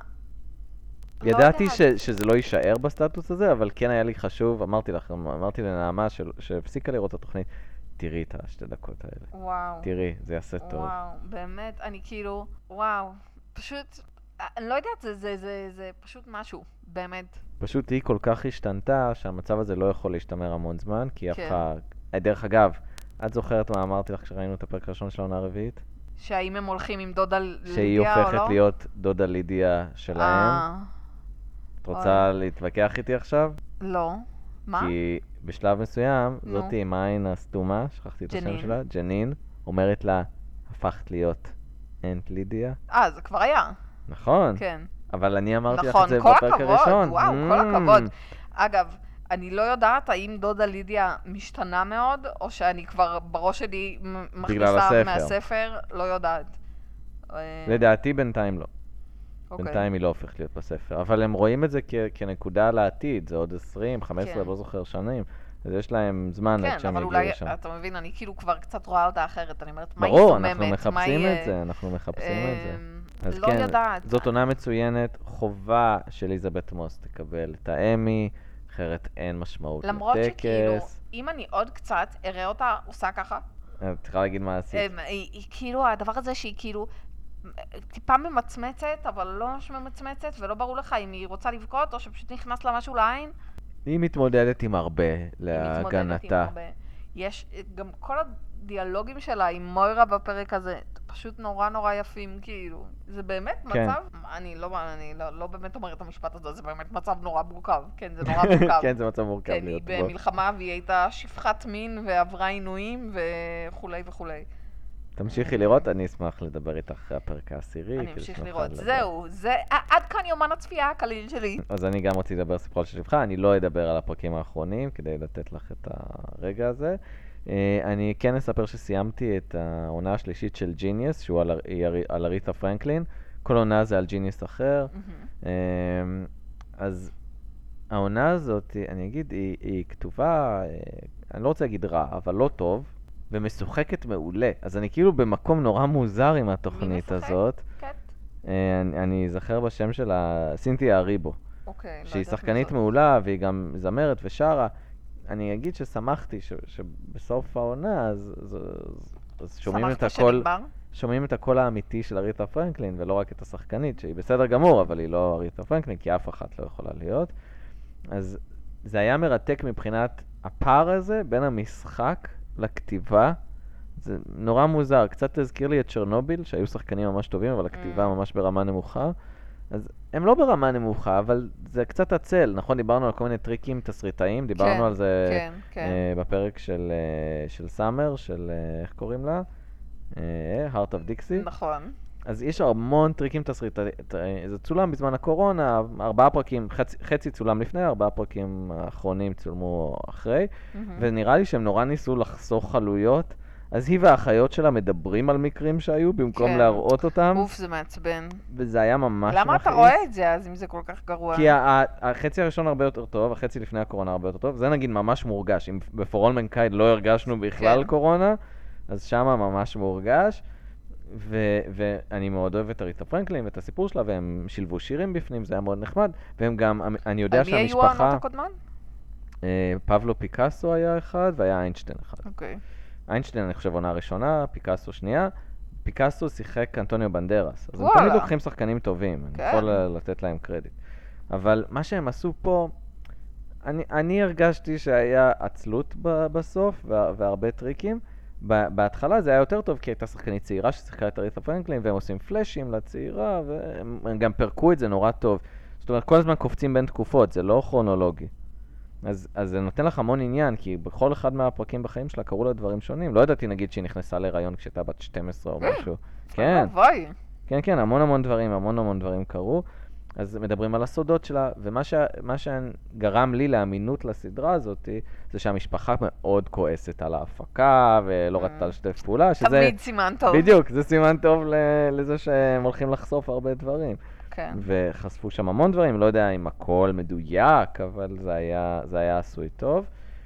לא ידעתי יודעת. ש, שזה לא יישאר בסטטוס הזה, אבל כן היה לי חשוב, אמרתי לך, אמרתי לנעמה של, שהפסיקה לראות את התוכנית, תראי את השתי דקות האלה. וואו. תראי, זה יעשה טוב. וואו, באמת, אני כאילו, וואו, פשוט, אני לא יודעת, זה, זה, זה, זה פשוט משהו, באמת. פשוט היא כל כך השתנתה, שהמצב הזה לא יכול להשתמר המון זמן, כי אף כן. אחד... דרך אגב, את זוכרת מה אמרתי לך כשראינו את הפרק הראשון של העונה הרביעית? שהאם הם הולכים עם דודה לידיה או לא? שהיא הופכת להיות דודה לידיה שלהם. אה, את רוצה להתווכח איתי עכשיו? לא. מה? כי בשלב מסוים, נו. זאתי עם העין הסתומה, שכחתי את השם ג'נין. שלה, ג'נין, אומרת לה, הפכת להיות אנט לידיה. אה, זה כבר היה, נכון, כן. אבל אני אמרתי לך נכון, את זה כל בפרק הכבוד, הראשון. וואו, כל Mm. הכבוד. אגב, אני לא יודעת האם דודה לידיה משתנה מאוד, או שאני כבר בראש שלי מ- מכניסה הספר. מהספר, לא יודעת. אה, לדעתי בינתיים לא. אוקיי. בינתיים היא לא הופכת להיות בספר. אבל הם רואים את זה כ- כנקודה לעתיד, זה עוד עשרים, חמש עשרה, כן. לא זוכר שנים. אז יש להם זמן עד כן, שהם אבל יגיעו אולי, לשם. אתה מבין, אני כאילו כבר קצת רואה אותה אחרת, אני אומרת, מה היא ברור, זוממת? אנחנו מה מחפשים היא, את זה, אנחנו מחפשים את זה. אמ, אז לא כן, יודעת. זאת עונה מצוינת, חובה שאליזבת מוס תקבל את האמי, אחרת אין משמעות לטקס. למרות שכאילו, אם אני עוד קצת אראה אותה עושה ככה, את צריכה להגיד מה עשית. אמ, היא, היא כאילו, הדבר הזה שהיא כאילו טיפה ממצמצת, אבל לא ממש ממצמצת, ולא ברור לך אם היא רוצה לבכות, או שפשוט נכנס לה משהו לעין. היא מתמודדת עם הרבה היא מתמודדת עם להגנתה. הרבה. יש גם כל הדיאלוגים שלה עם מוירה בפרק הזה, פשוט נורא נורא יפים, כאילו. זה באמת כן. מצב, אני, לא, אני לא, לא באמת אומרת את המשפט הזה, זה באמת מצב נורא מורכב. כן, זה נורא מורכב. כן, זה מצב מורכב כן, היא להיות בו. במלחמה והיא הייתה שפחת מין ועברה עינויים וכולי וכולי. תמשיכי לראות, אני אשמח לדבר איתך אחרי הפרק העשירי. אני אמשיך לראות. זהו, זה עד כאן יומן הצפייה הקליל שלי. אז אני גם רוצה לדבר סיפור של שבחה, אני לא אדבר על הפרקים האחרונים, כדי לתת לך את הרגע הזה. אני כן אספר שסיימתי את העונה השלישית של ג'יניוס, שהוא על, על אריתה פרנקלין. כל עונה זה על ג'יניוס אחר. אז העונה הזאת, אני אגיד, היא, היא כתובה, אני לא רוצה להגיד רע, אבל לא טוב, ומשוחקת מעולה. אז אני כאילו במקום נורא מוזר עם התוכנית הזאת. אני, אני אזכר בשם שלה, סינתיה אריבו. אוקיי, שהיא שחקנית מעולה, והיא גם זמרת ושרה. אני אגיד ששמחתי ש, שבסוף העונה, אז, אז, אז שומעים את הכל, שומעים את הקול האמיתי של אריתה פרנקלין, ולא רק את השחקנית, שהיא בסדר גמור, אבל היא לא אריתה פרנקלין, כי אף אחת לא יכולה להיות. אז זה היה מרתק מבחינת הפער הזה בין המשחק לכתיבה. זה נורא מוזר, קצת הזכיר לי את צ'רנוביל, שהיו שחקנים ממש טובים, אבל הכתיבה ממש ברמה נמוכה. אז הם לא ברמה נמוכה, אבל זה קצת עצל. נכון, דיברנו על כל מיני טריקים תסריטאיים, דיברנו כן, על זה כן, כן. uh, בפרק של, uh, של סאמר, של, uh, איך קוראים לה? Uh, Heart of Dixie. נכון. אז יש המון טריקים תסריטאיים. זה צולם בזמן הקורונה, ארבעה פרקים, חצי, חצי צולם לפני, ארבעה פרקים האחרונים צולמו אחרי, mm-hmm. ונראה לי שהם נורא ניסו לחסוך עלויות. אז היא והאחיות שלה מדברים על מקרים שהיו, במקום כן. להראות אותם. אוף, זה מעצבן. וזה היה ממש למה מכעיס. אתה רואה את זה אז, אם זה כל כך גרוע? כי החצי הראשון הרבה יותר טוב, החצי לפני הקורונה הרבה יותר טוב. זה נגיד ממש מורגש. אם בפורול מנקייד לא הרגשנו בכלל כן. קורונה, אז שמה ממש מורגש. ו- ואני מאוד אוהב את אריתה פרנקלין ואת הסיפור שלה, והם שילבו שירים בפנים, זה היה מאוד נחמד. והם גם, אני יודע שהמשפחה... על מי היו העונות הקודמן? פבלו פיקאסו היה אחד, והיה איינשטיין אחד. אוקיי. איינשטיין, אני חושב, עונה ראשונה, פיקאסו שנייה. פיקאסו שיחק אנטוניו בנדרס. אז הם תמיד לוקחים שחקנים טובים, אני יכול לתת להם קרדיט. אבל מה שהם עשו פה, אני, אני הרגשתי שהיה עצלות בסוף, והרבה טריקים. בהתחלה זה היה יותר טוב, כי הייתה שחקנית צעירה ששיחקה את אריתה פרנקלין, והם עושים פלאשים לצעירה, והם גם פרקו את זה נורא טוב. זאת אומרת, כל הזמן קופצים בין תקופות, זה לא כרונולוגי. אז, אז זה נותן לך המון עניין, כי בכל אחד מהפרקים בחיים שלה קראו לה דברים שונים. לא ידעתי, נגיד, שהיא נכנסה להיריון כשהייתה בת שתים עשרה או משהו. כן. כן, כן, המון המון דברים, המון המון דברים קרו. אז מדברים על הסודות שלה, ומה ש... מה שגרם לי לאמינות לסדרה הזאת, זה שהמשפחה מאוד כועסת על ההפקה, ולא רצתה לשתף פעולה, שזה... תמיד סימן טוב. בדיוק, זה סימן טוב לזה שהם הולכים לחשוף הרבה דברים. כן. וחשפו שם המון דברים, לא יודע אם הכל מדויק, אבל זה היה, זה היה עשוי טוב.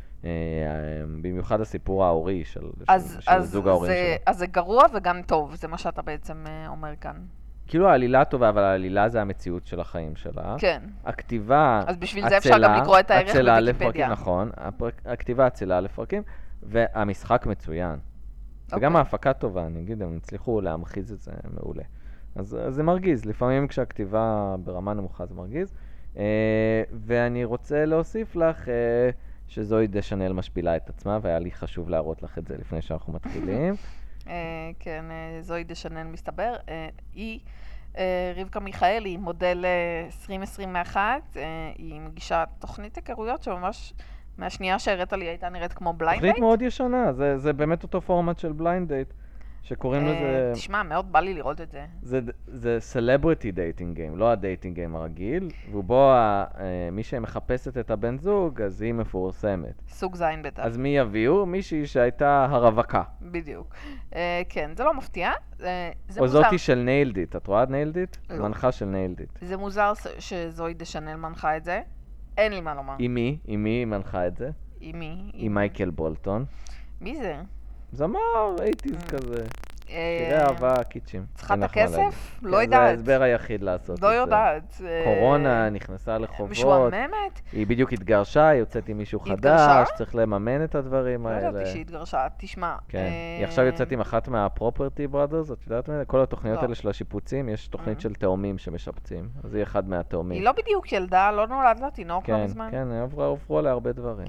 במיוחד הסיפור ההורי של, אז, של אז זוג ההורים זה, שלו. אז זה גרוע וגם טוב, זה מה שאתה בעצם אומר כאן. כאילו העלילה טובה, אבל העלילה זה המציאות של החיים שלה. כן. הכתיבה אז בשביל זה אפשר גם לקרוא את הערך בוויקיפדיה. נכון, הכתיבה הצלה לפרקים, והמשחק מצוין. אוקיי. וגם ההפקה טובה, אני אגיד, הם הצליחו להמחיז את זה מעולה. אז, אז זה מרגיז, לפעמים כשהכתיבה ברמה נמוכה זה מרגיז. אה, ואני רוצה להוסיף לך אה, שזוהי דשנל משפילה את עצמה, והיה לי חשוב להראות לך את זה לפני שאנחנו מתחילים. אה, כן, אה, זוהי דשנל מסתבר. אה, היא, אה, רבקה מיכאלי, מודל אה, עשרים עשרים ואחת, אה, היא מגישה תוכנית היכרויות שממש מהשנייה שהראית לי הייתה נראית כמו בליינד דייט. תוכנית מאוד ישנה, זה, זה באמת אותו פורמט של בליינד דייט. שקוראים לזה... תשמע, מאוד בא לי לראות את זה. זה, זה celebrity dating game, לא ה-dating game הרגיל, ובו ה, מי שמחפשת את הבן זוג, אז היא מפורסמת. סוג זין בטח. אז מי יביאו? מישהי שהייתה הרווקה. בדיוק. Uh, כן, זה לא מפתיע. Uh, זה או מוזר. זאתי של ניילדיט, את רואה את ניילדיט? לא. מנחה של ניילדיט. זה מוזר שזוהי דשנל מנחה את זה. אין לי מה לומר. עם מי? עם מי מנחה את זה? עם מי? עם מייקל בולטון. מי זה? זמר, אייטיז כזה. שירי אהבה, קיצ'ים. צריכה את הכסף? לא יודעת. זה ההסבר היחיד לעשות את זה. לא יודעת. קורונה, נכנסה לחובות. משועממת? היא בדיוק התגרשה, יוצאת עם מישהו חדש, צריך לממן את הדברים האלה. לא ידעתי שהיא התגרשה, תשמע. כן, היא עכשיו יוצאת עם אחת מהפרופרטי ברודרס, את יודעת מה? כל התוכניות האלה של השיפוצים, יש תוכנית של תאומים שמשפצים, אז היא אחד מהתאומים. היא לא בדיוק ילדה, לא נולד לה תינוק לא מזמן. כן, כן, עברו עליה הרבה דברים.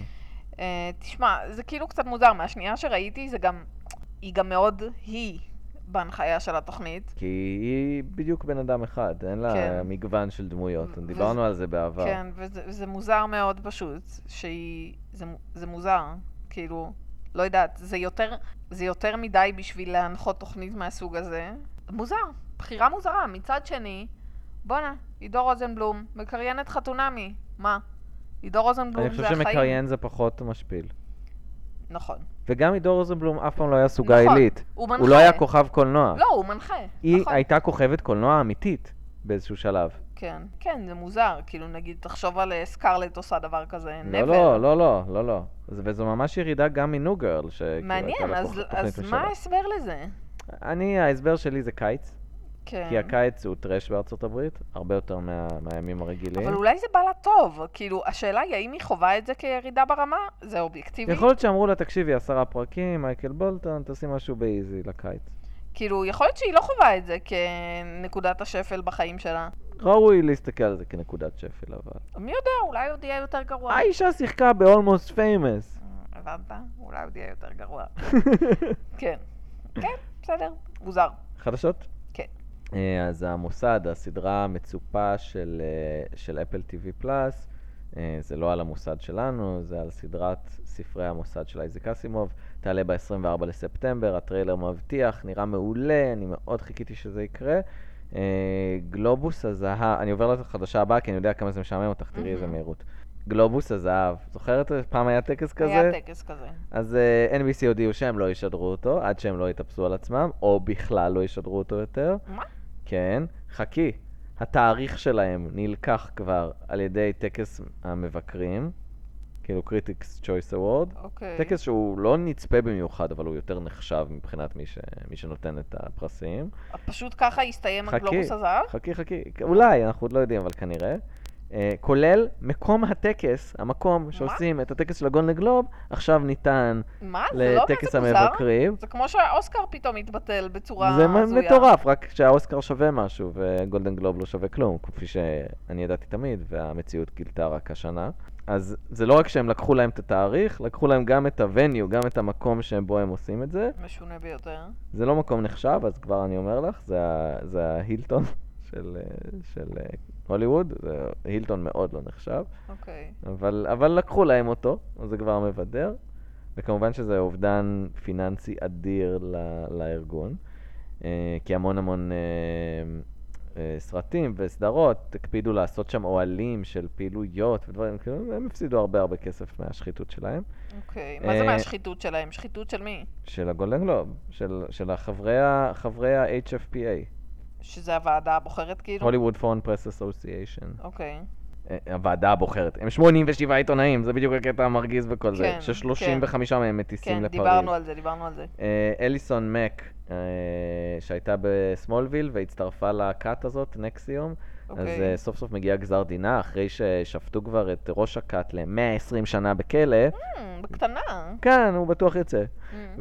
תשמע, זה כאילו קצת מוזר, מהשנייה שראיתי, זה גם, היא גם מאוד היא בהנחיה של התוכנית. כי היא בדיוק בן אדם אחד, אין לה כן. מגוון של דמויות, דיברנו וזה, על זה בעבר. כן, וזה, וזה מוזר מאוד פשוט, שהיא, זה, זה מוזר, כאילו, לא יודעת, זה יותר, זה יותר מדי בשביל להנחות תוכנית מהסוג הזה. מוזר, בחירה מוזרה. מצד שני, בואנה, עידו רוזנבלום, מקריינת חתונמי. מה? עידו רוזנבלום אני זה חושב החיים. שמקריין זה פחות משפיל. נכון. וגם עידו רוזנבלום אף פעם לא היה סוגה נכון, עילית. הוא מנחה. הוא לא היה כוכב קולנוע. לא, הוא מנחה. היא נכון. הייתה כוכבת קולנוע אמיתית באיזשהו שלב. כן, כן, זה מוזר. כאילו, נגיד, תחשוב על אה, סקרלט עושה דבר כזה. לא, never. לא, לא, לא, לא, לא. זה- וזו ממש ירידה גם מניו גרל. מעניין, אז, אז מה ההסבר לזה? אני, ההסבר שלי זה קיץ. כן. כי הקיץ הוא טרש בארצות הברית, הרבה יותר מה, מהימים הרגילים. אבל אולי זה בא לה טוב. כאילו, השאלה היא, האם היא חווה את זה כירידה ברמה? זה אובייקטיבי? יכול להיות שאמרו לה, תקשיבי, עשרה פרקים, מייקל בולטון, תעשי משהו באיזי לקיץ. כאילו, יכול להיות שהיא לא חווה את זה כנקודת השפל בחיים שלה. ראוי להסתכל על זה כנקודת שפל, אבל... מי יודע, אולי עוד יהיה יותר גרוע. האישה שיחקה ב-Almost Famous. הבנת? אולי עוד יהיה יותר גרוע. כן. כן, בסדר. מוזר. חדשות? כן. אה, אז המוסד, הסדרה המצופה של, אה, של אפל טי וי פלאס, אה, זה לא על המוסד שלנו, זה על סדרת ספרי המוסד של אייזק אסימוב, תעלה ב-עשרים וארבעה לספטמבר, הטריילר מבטיח, נראה מעולה, אני מאוד חיכיתי שזה יקרה. אה, גלובוס הזהב, אני עובר לחדשה הבאה, כי אני יודע כמה זה משעמם אותך, תראי איזה מהירות. גלובוס הזהב, זוכרת? פעם היה טקס כזה? היה טקס כזה. אז uh, אן בי סי הודיעו שהם לא ישדרו אותו, עד שהם לא יתאפסו על עצמם, או בכלל לא ישדרו אותו יותר. מה? כן, חכי. התאריך שלהם נלקח כבר על ידי טקס המבקרים, כאילו Critics Choice Award. אוקיי. טקס שהוא לא נצפה במיוחד, אבל הוא יותר נחשב מבחינת מי, ש... מי שנותן את הפרסים. פשוט ככה הסתיים חכי, הגלובוס הזהב? חכי, חכי. אולי, אנחנו עוד לא יודעים, אבל כנראה. Uh, כולל מקום הטקס, המקום שעושים את הטקס של הגולדן גלוב, עכשיו ניתן מה? זה לא לטקס כזה מוזר? המבקרים. זה כמו שהאוסקר פתאום מתבטל בצורה זה הזויה. מטורף, רק שהאוסקר שווה משהו וגולדן גלוב לא שווה כלום, כפי שאני ידעתי תמיד, והמציאות גילתה רק השנה. אז זה לא רק שהם לקחו להם את התאריך, לקחו להם גם את הווניו, גם את המקום שבו הם עושים את זה. משונה ביותר. זה לא מקום נחשב, אז כבר אני אומר לך, זה, ה- זה ההילטון של, של הוליווד, זה הילטון מאוד לא נחשב. אוקיי. אבל, אבל לקחו להם אותו, אז זה כבר מבדר, וכמובן שזה אובדן פיננסי אדיר ל- לארגון, אה, כי המון המון אה, אה, סרטים וסדרות הקפידו לעשות שם אוהלים של פעילויות ודברים, כאילו הם הפסידו הרבה הרבה כסף מהשחיתות שלהם. אוקיי. מה זה אה, מהשחיתות שלהם? שחיתות של מי? של הגולדן גלוב, של, של החברי ה- חברי ה-אייץ' אף פי איי, שזה הוועדה הבוחרת כאילו? Hollywood Foreign Press Association. אוקיי. אה, הוועדה הבוחרת. הם שמונים ושבעה עיתונאים, זה בדיוק הקטע המרגיז וכל זה. כן, ש-שלושים וחמישה מהם מטיסים כן, לפריז. דיברנו על זה, דיברנו על זה. אה, אליסון מק, אה, שהייתה בסמולוויל והצטרפה לכת הזאת, נקסיום, אז אוקיי. אה, סוף סוף מגיע גזר דינה, אחרי ששפטו כבר את ראש הכת ל-מאה ועשרים שנה בכלא. Hmm, בקטנה. כן, הוא בטוח יצא. Hmm.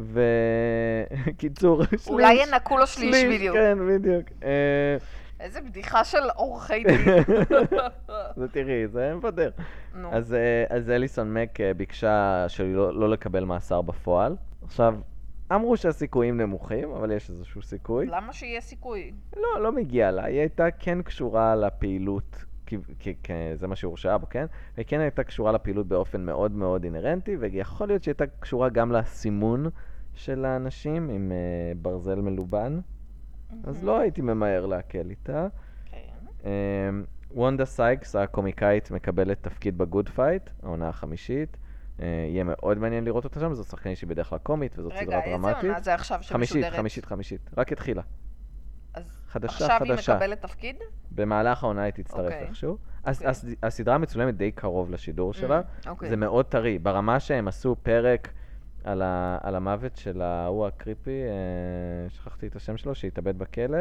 וקיצור, שליש. אולי ינקו לו שליש בדיוק. כן, בדיוק. אה, איזה בדיחה של עורכי דין. זה תראי, זה מבדר. נו. אז, אה, אז אליסון מק אה, ביקשה שלא לא לקבל מאסר בפועל. עכשיו, אמרו שהסיכויים נמוכים, אבל יש איזשהו סיכוי. למה שיהיה סיכוי? לא, לא מגיע לה. היא הייתה כן קשורה לפעילות, כי, כי, כי זה מה שהורשעה בו, כן? היא כן הייתה קשורה לפעילות באופן מאוד מאוד אינרנטי, ויכול להיות שהיא הייתה קשורה גם לסימון של האנשים עם uh, ברזל מלובן. אז לא הייתי ממהר להקל איתה. כן. אמ, וונדה סייקס, הקומיקאית, מקבלת תפקיד בגוד פייט, העונה החמישית. אה, יהיה מאוד מעניין לראות אותה שם, זו שחקנית שהיא בדרך כלל קומית, וזאת רגע, סדרה איזה דרמטית. עונה זה עכשיו חמישית, שמשודרת? חמישית, חמישית. רק התחילה. אז חדשה, עכשיו חדשה. היא מקבלת תפקיד? במהלך העונה היא תצטרף אוקיי. איכשהו. אז, אוקיי. אז הסדרה מצולמת די קרוב לשידור שלה. אוקיי. זה מאוד טרי. ברמה שהם עשו פרק על, ה, על המוות של ההוא הקריפי, אה, שכחתי את השם שלו, שהתאבד בכלא.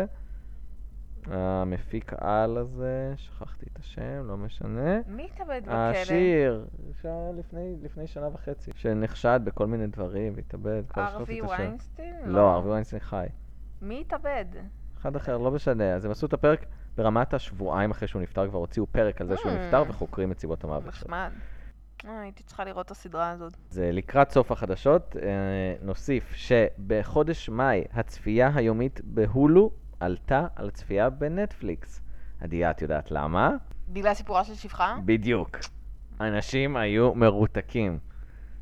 המפיק על הזה, שכחתי את השם, לא משנה. מי התאבד בכלא? השיר, שהיה לפני, לפני שנה וחצי, שנחשד בכל מיני דברים, והתאבד, כבר שכחתי ארווי את השם. ויינסטיין? לא, ארווי ויינסטיין חי. מי התאבד? אחד אחר, לא משנה. אז הם עשו את הפרק ברמת השבועיים אחרי שהוא נפטר, כבר הוציאו פרק על זה שהוא Mm. נפטר, וחוקרים את סיבות המוות שלו. נחמד. אה, הייתי צריכה לראות את הסדרה הזאת. זה לקראת סוף החדשות, אה, נוסיף שבחודש מאי הצפייה היומית בהולו עלתה על צפייה בנטפליקס. עדי, את יודעת למה? בגלל סיפורה של שפחה? בדיוק. אנשים היו מרותקים.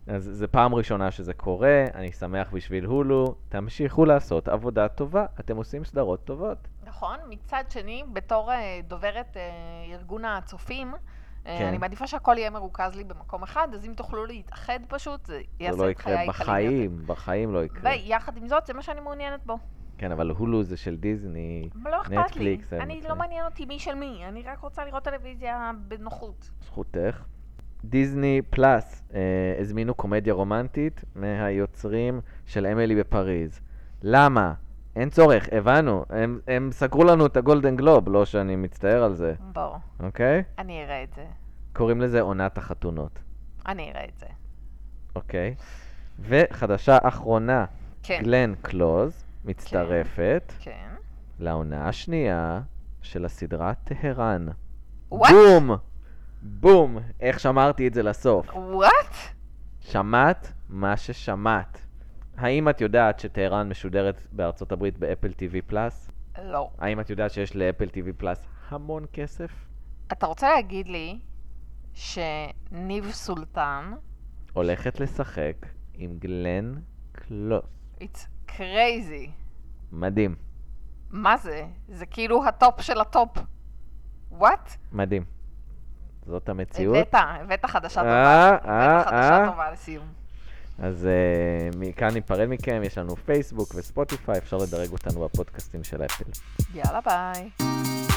אז זה פעם ראשונה שזה קורה, אני שמח בשביל הולו, תמשיכו לעשות עבודה טובה, אתם עושים סדרות טובות. נכון, מצד שני, בתור אה, דוברת אה, ארגון הצופים, כן. כן. אני מעדיפה שהכל יהיה מרוכז לי במקום אחד, אז אם תוכלו להתאחד פשוט, זה זה יעשה לא את חיי יקרה קלים יותר. בחיים, בחיים לא יקרה. ויחד עם זאת, זה מה שאני מעוניינת בו. כן, אבל הולו זה של דיזני, אבל לא אכפת לי. נטפליקס. הם אני זה. לא מעניין אותי מי של מי, אני רק רוצה לראות טלוויזיה בנוחות. זכותך. דיזני פלאס אה, הזמינו קומדיה רומנטית מהיוצרים של אמילי בפריז. למה? אין צורך, הבנו. הם, הם סגרו לנו את הגולדן גלוב, לא שאני מצטער על זה, בוא, אוקיי? אני אראה את זה. קוראים לזה עונת החתונות, אני אראה את זה. אוקיי? וחדשה אחרונה, כן. גלן קלוז מצטרפת כן. לעונה השנייה של הסדרה טהרן. What? בום! בום! איך שמרתי את זה לסוף? וואט? שמעת מה ששמעת. האם את יודעת שטהרן משודרת בארצות הברית באפל טי וי פלאס? לא. האם את יודעת שיש לאפל טי וי פלאס המון כסף? אתה רוצה להגיד לי שניב סולטן, הולכת לשחק עם גלן קלוז. it's crazy. מדהים, מה זה? זה כאילו הטופ של הטופ. וואט? מדהים. זאת המציאות. הבאת, הבאת חדשה טובה. אה, הבאת אה, חדשה אה. טובה לסיום. אז uh, מכאן ניפרד מכם, יש לנו פייסבוק וספוטיפיי, אפשר לדרג אותנו בפודקאסטים של אפל. יאללה ביי.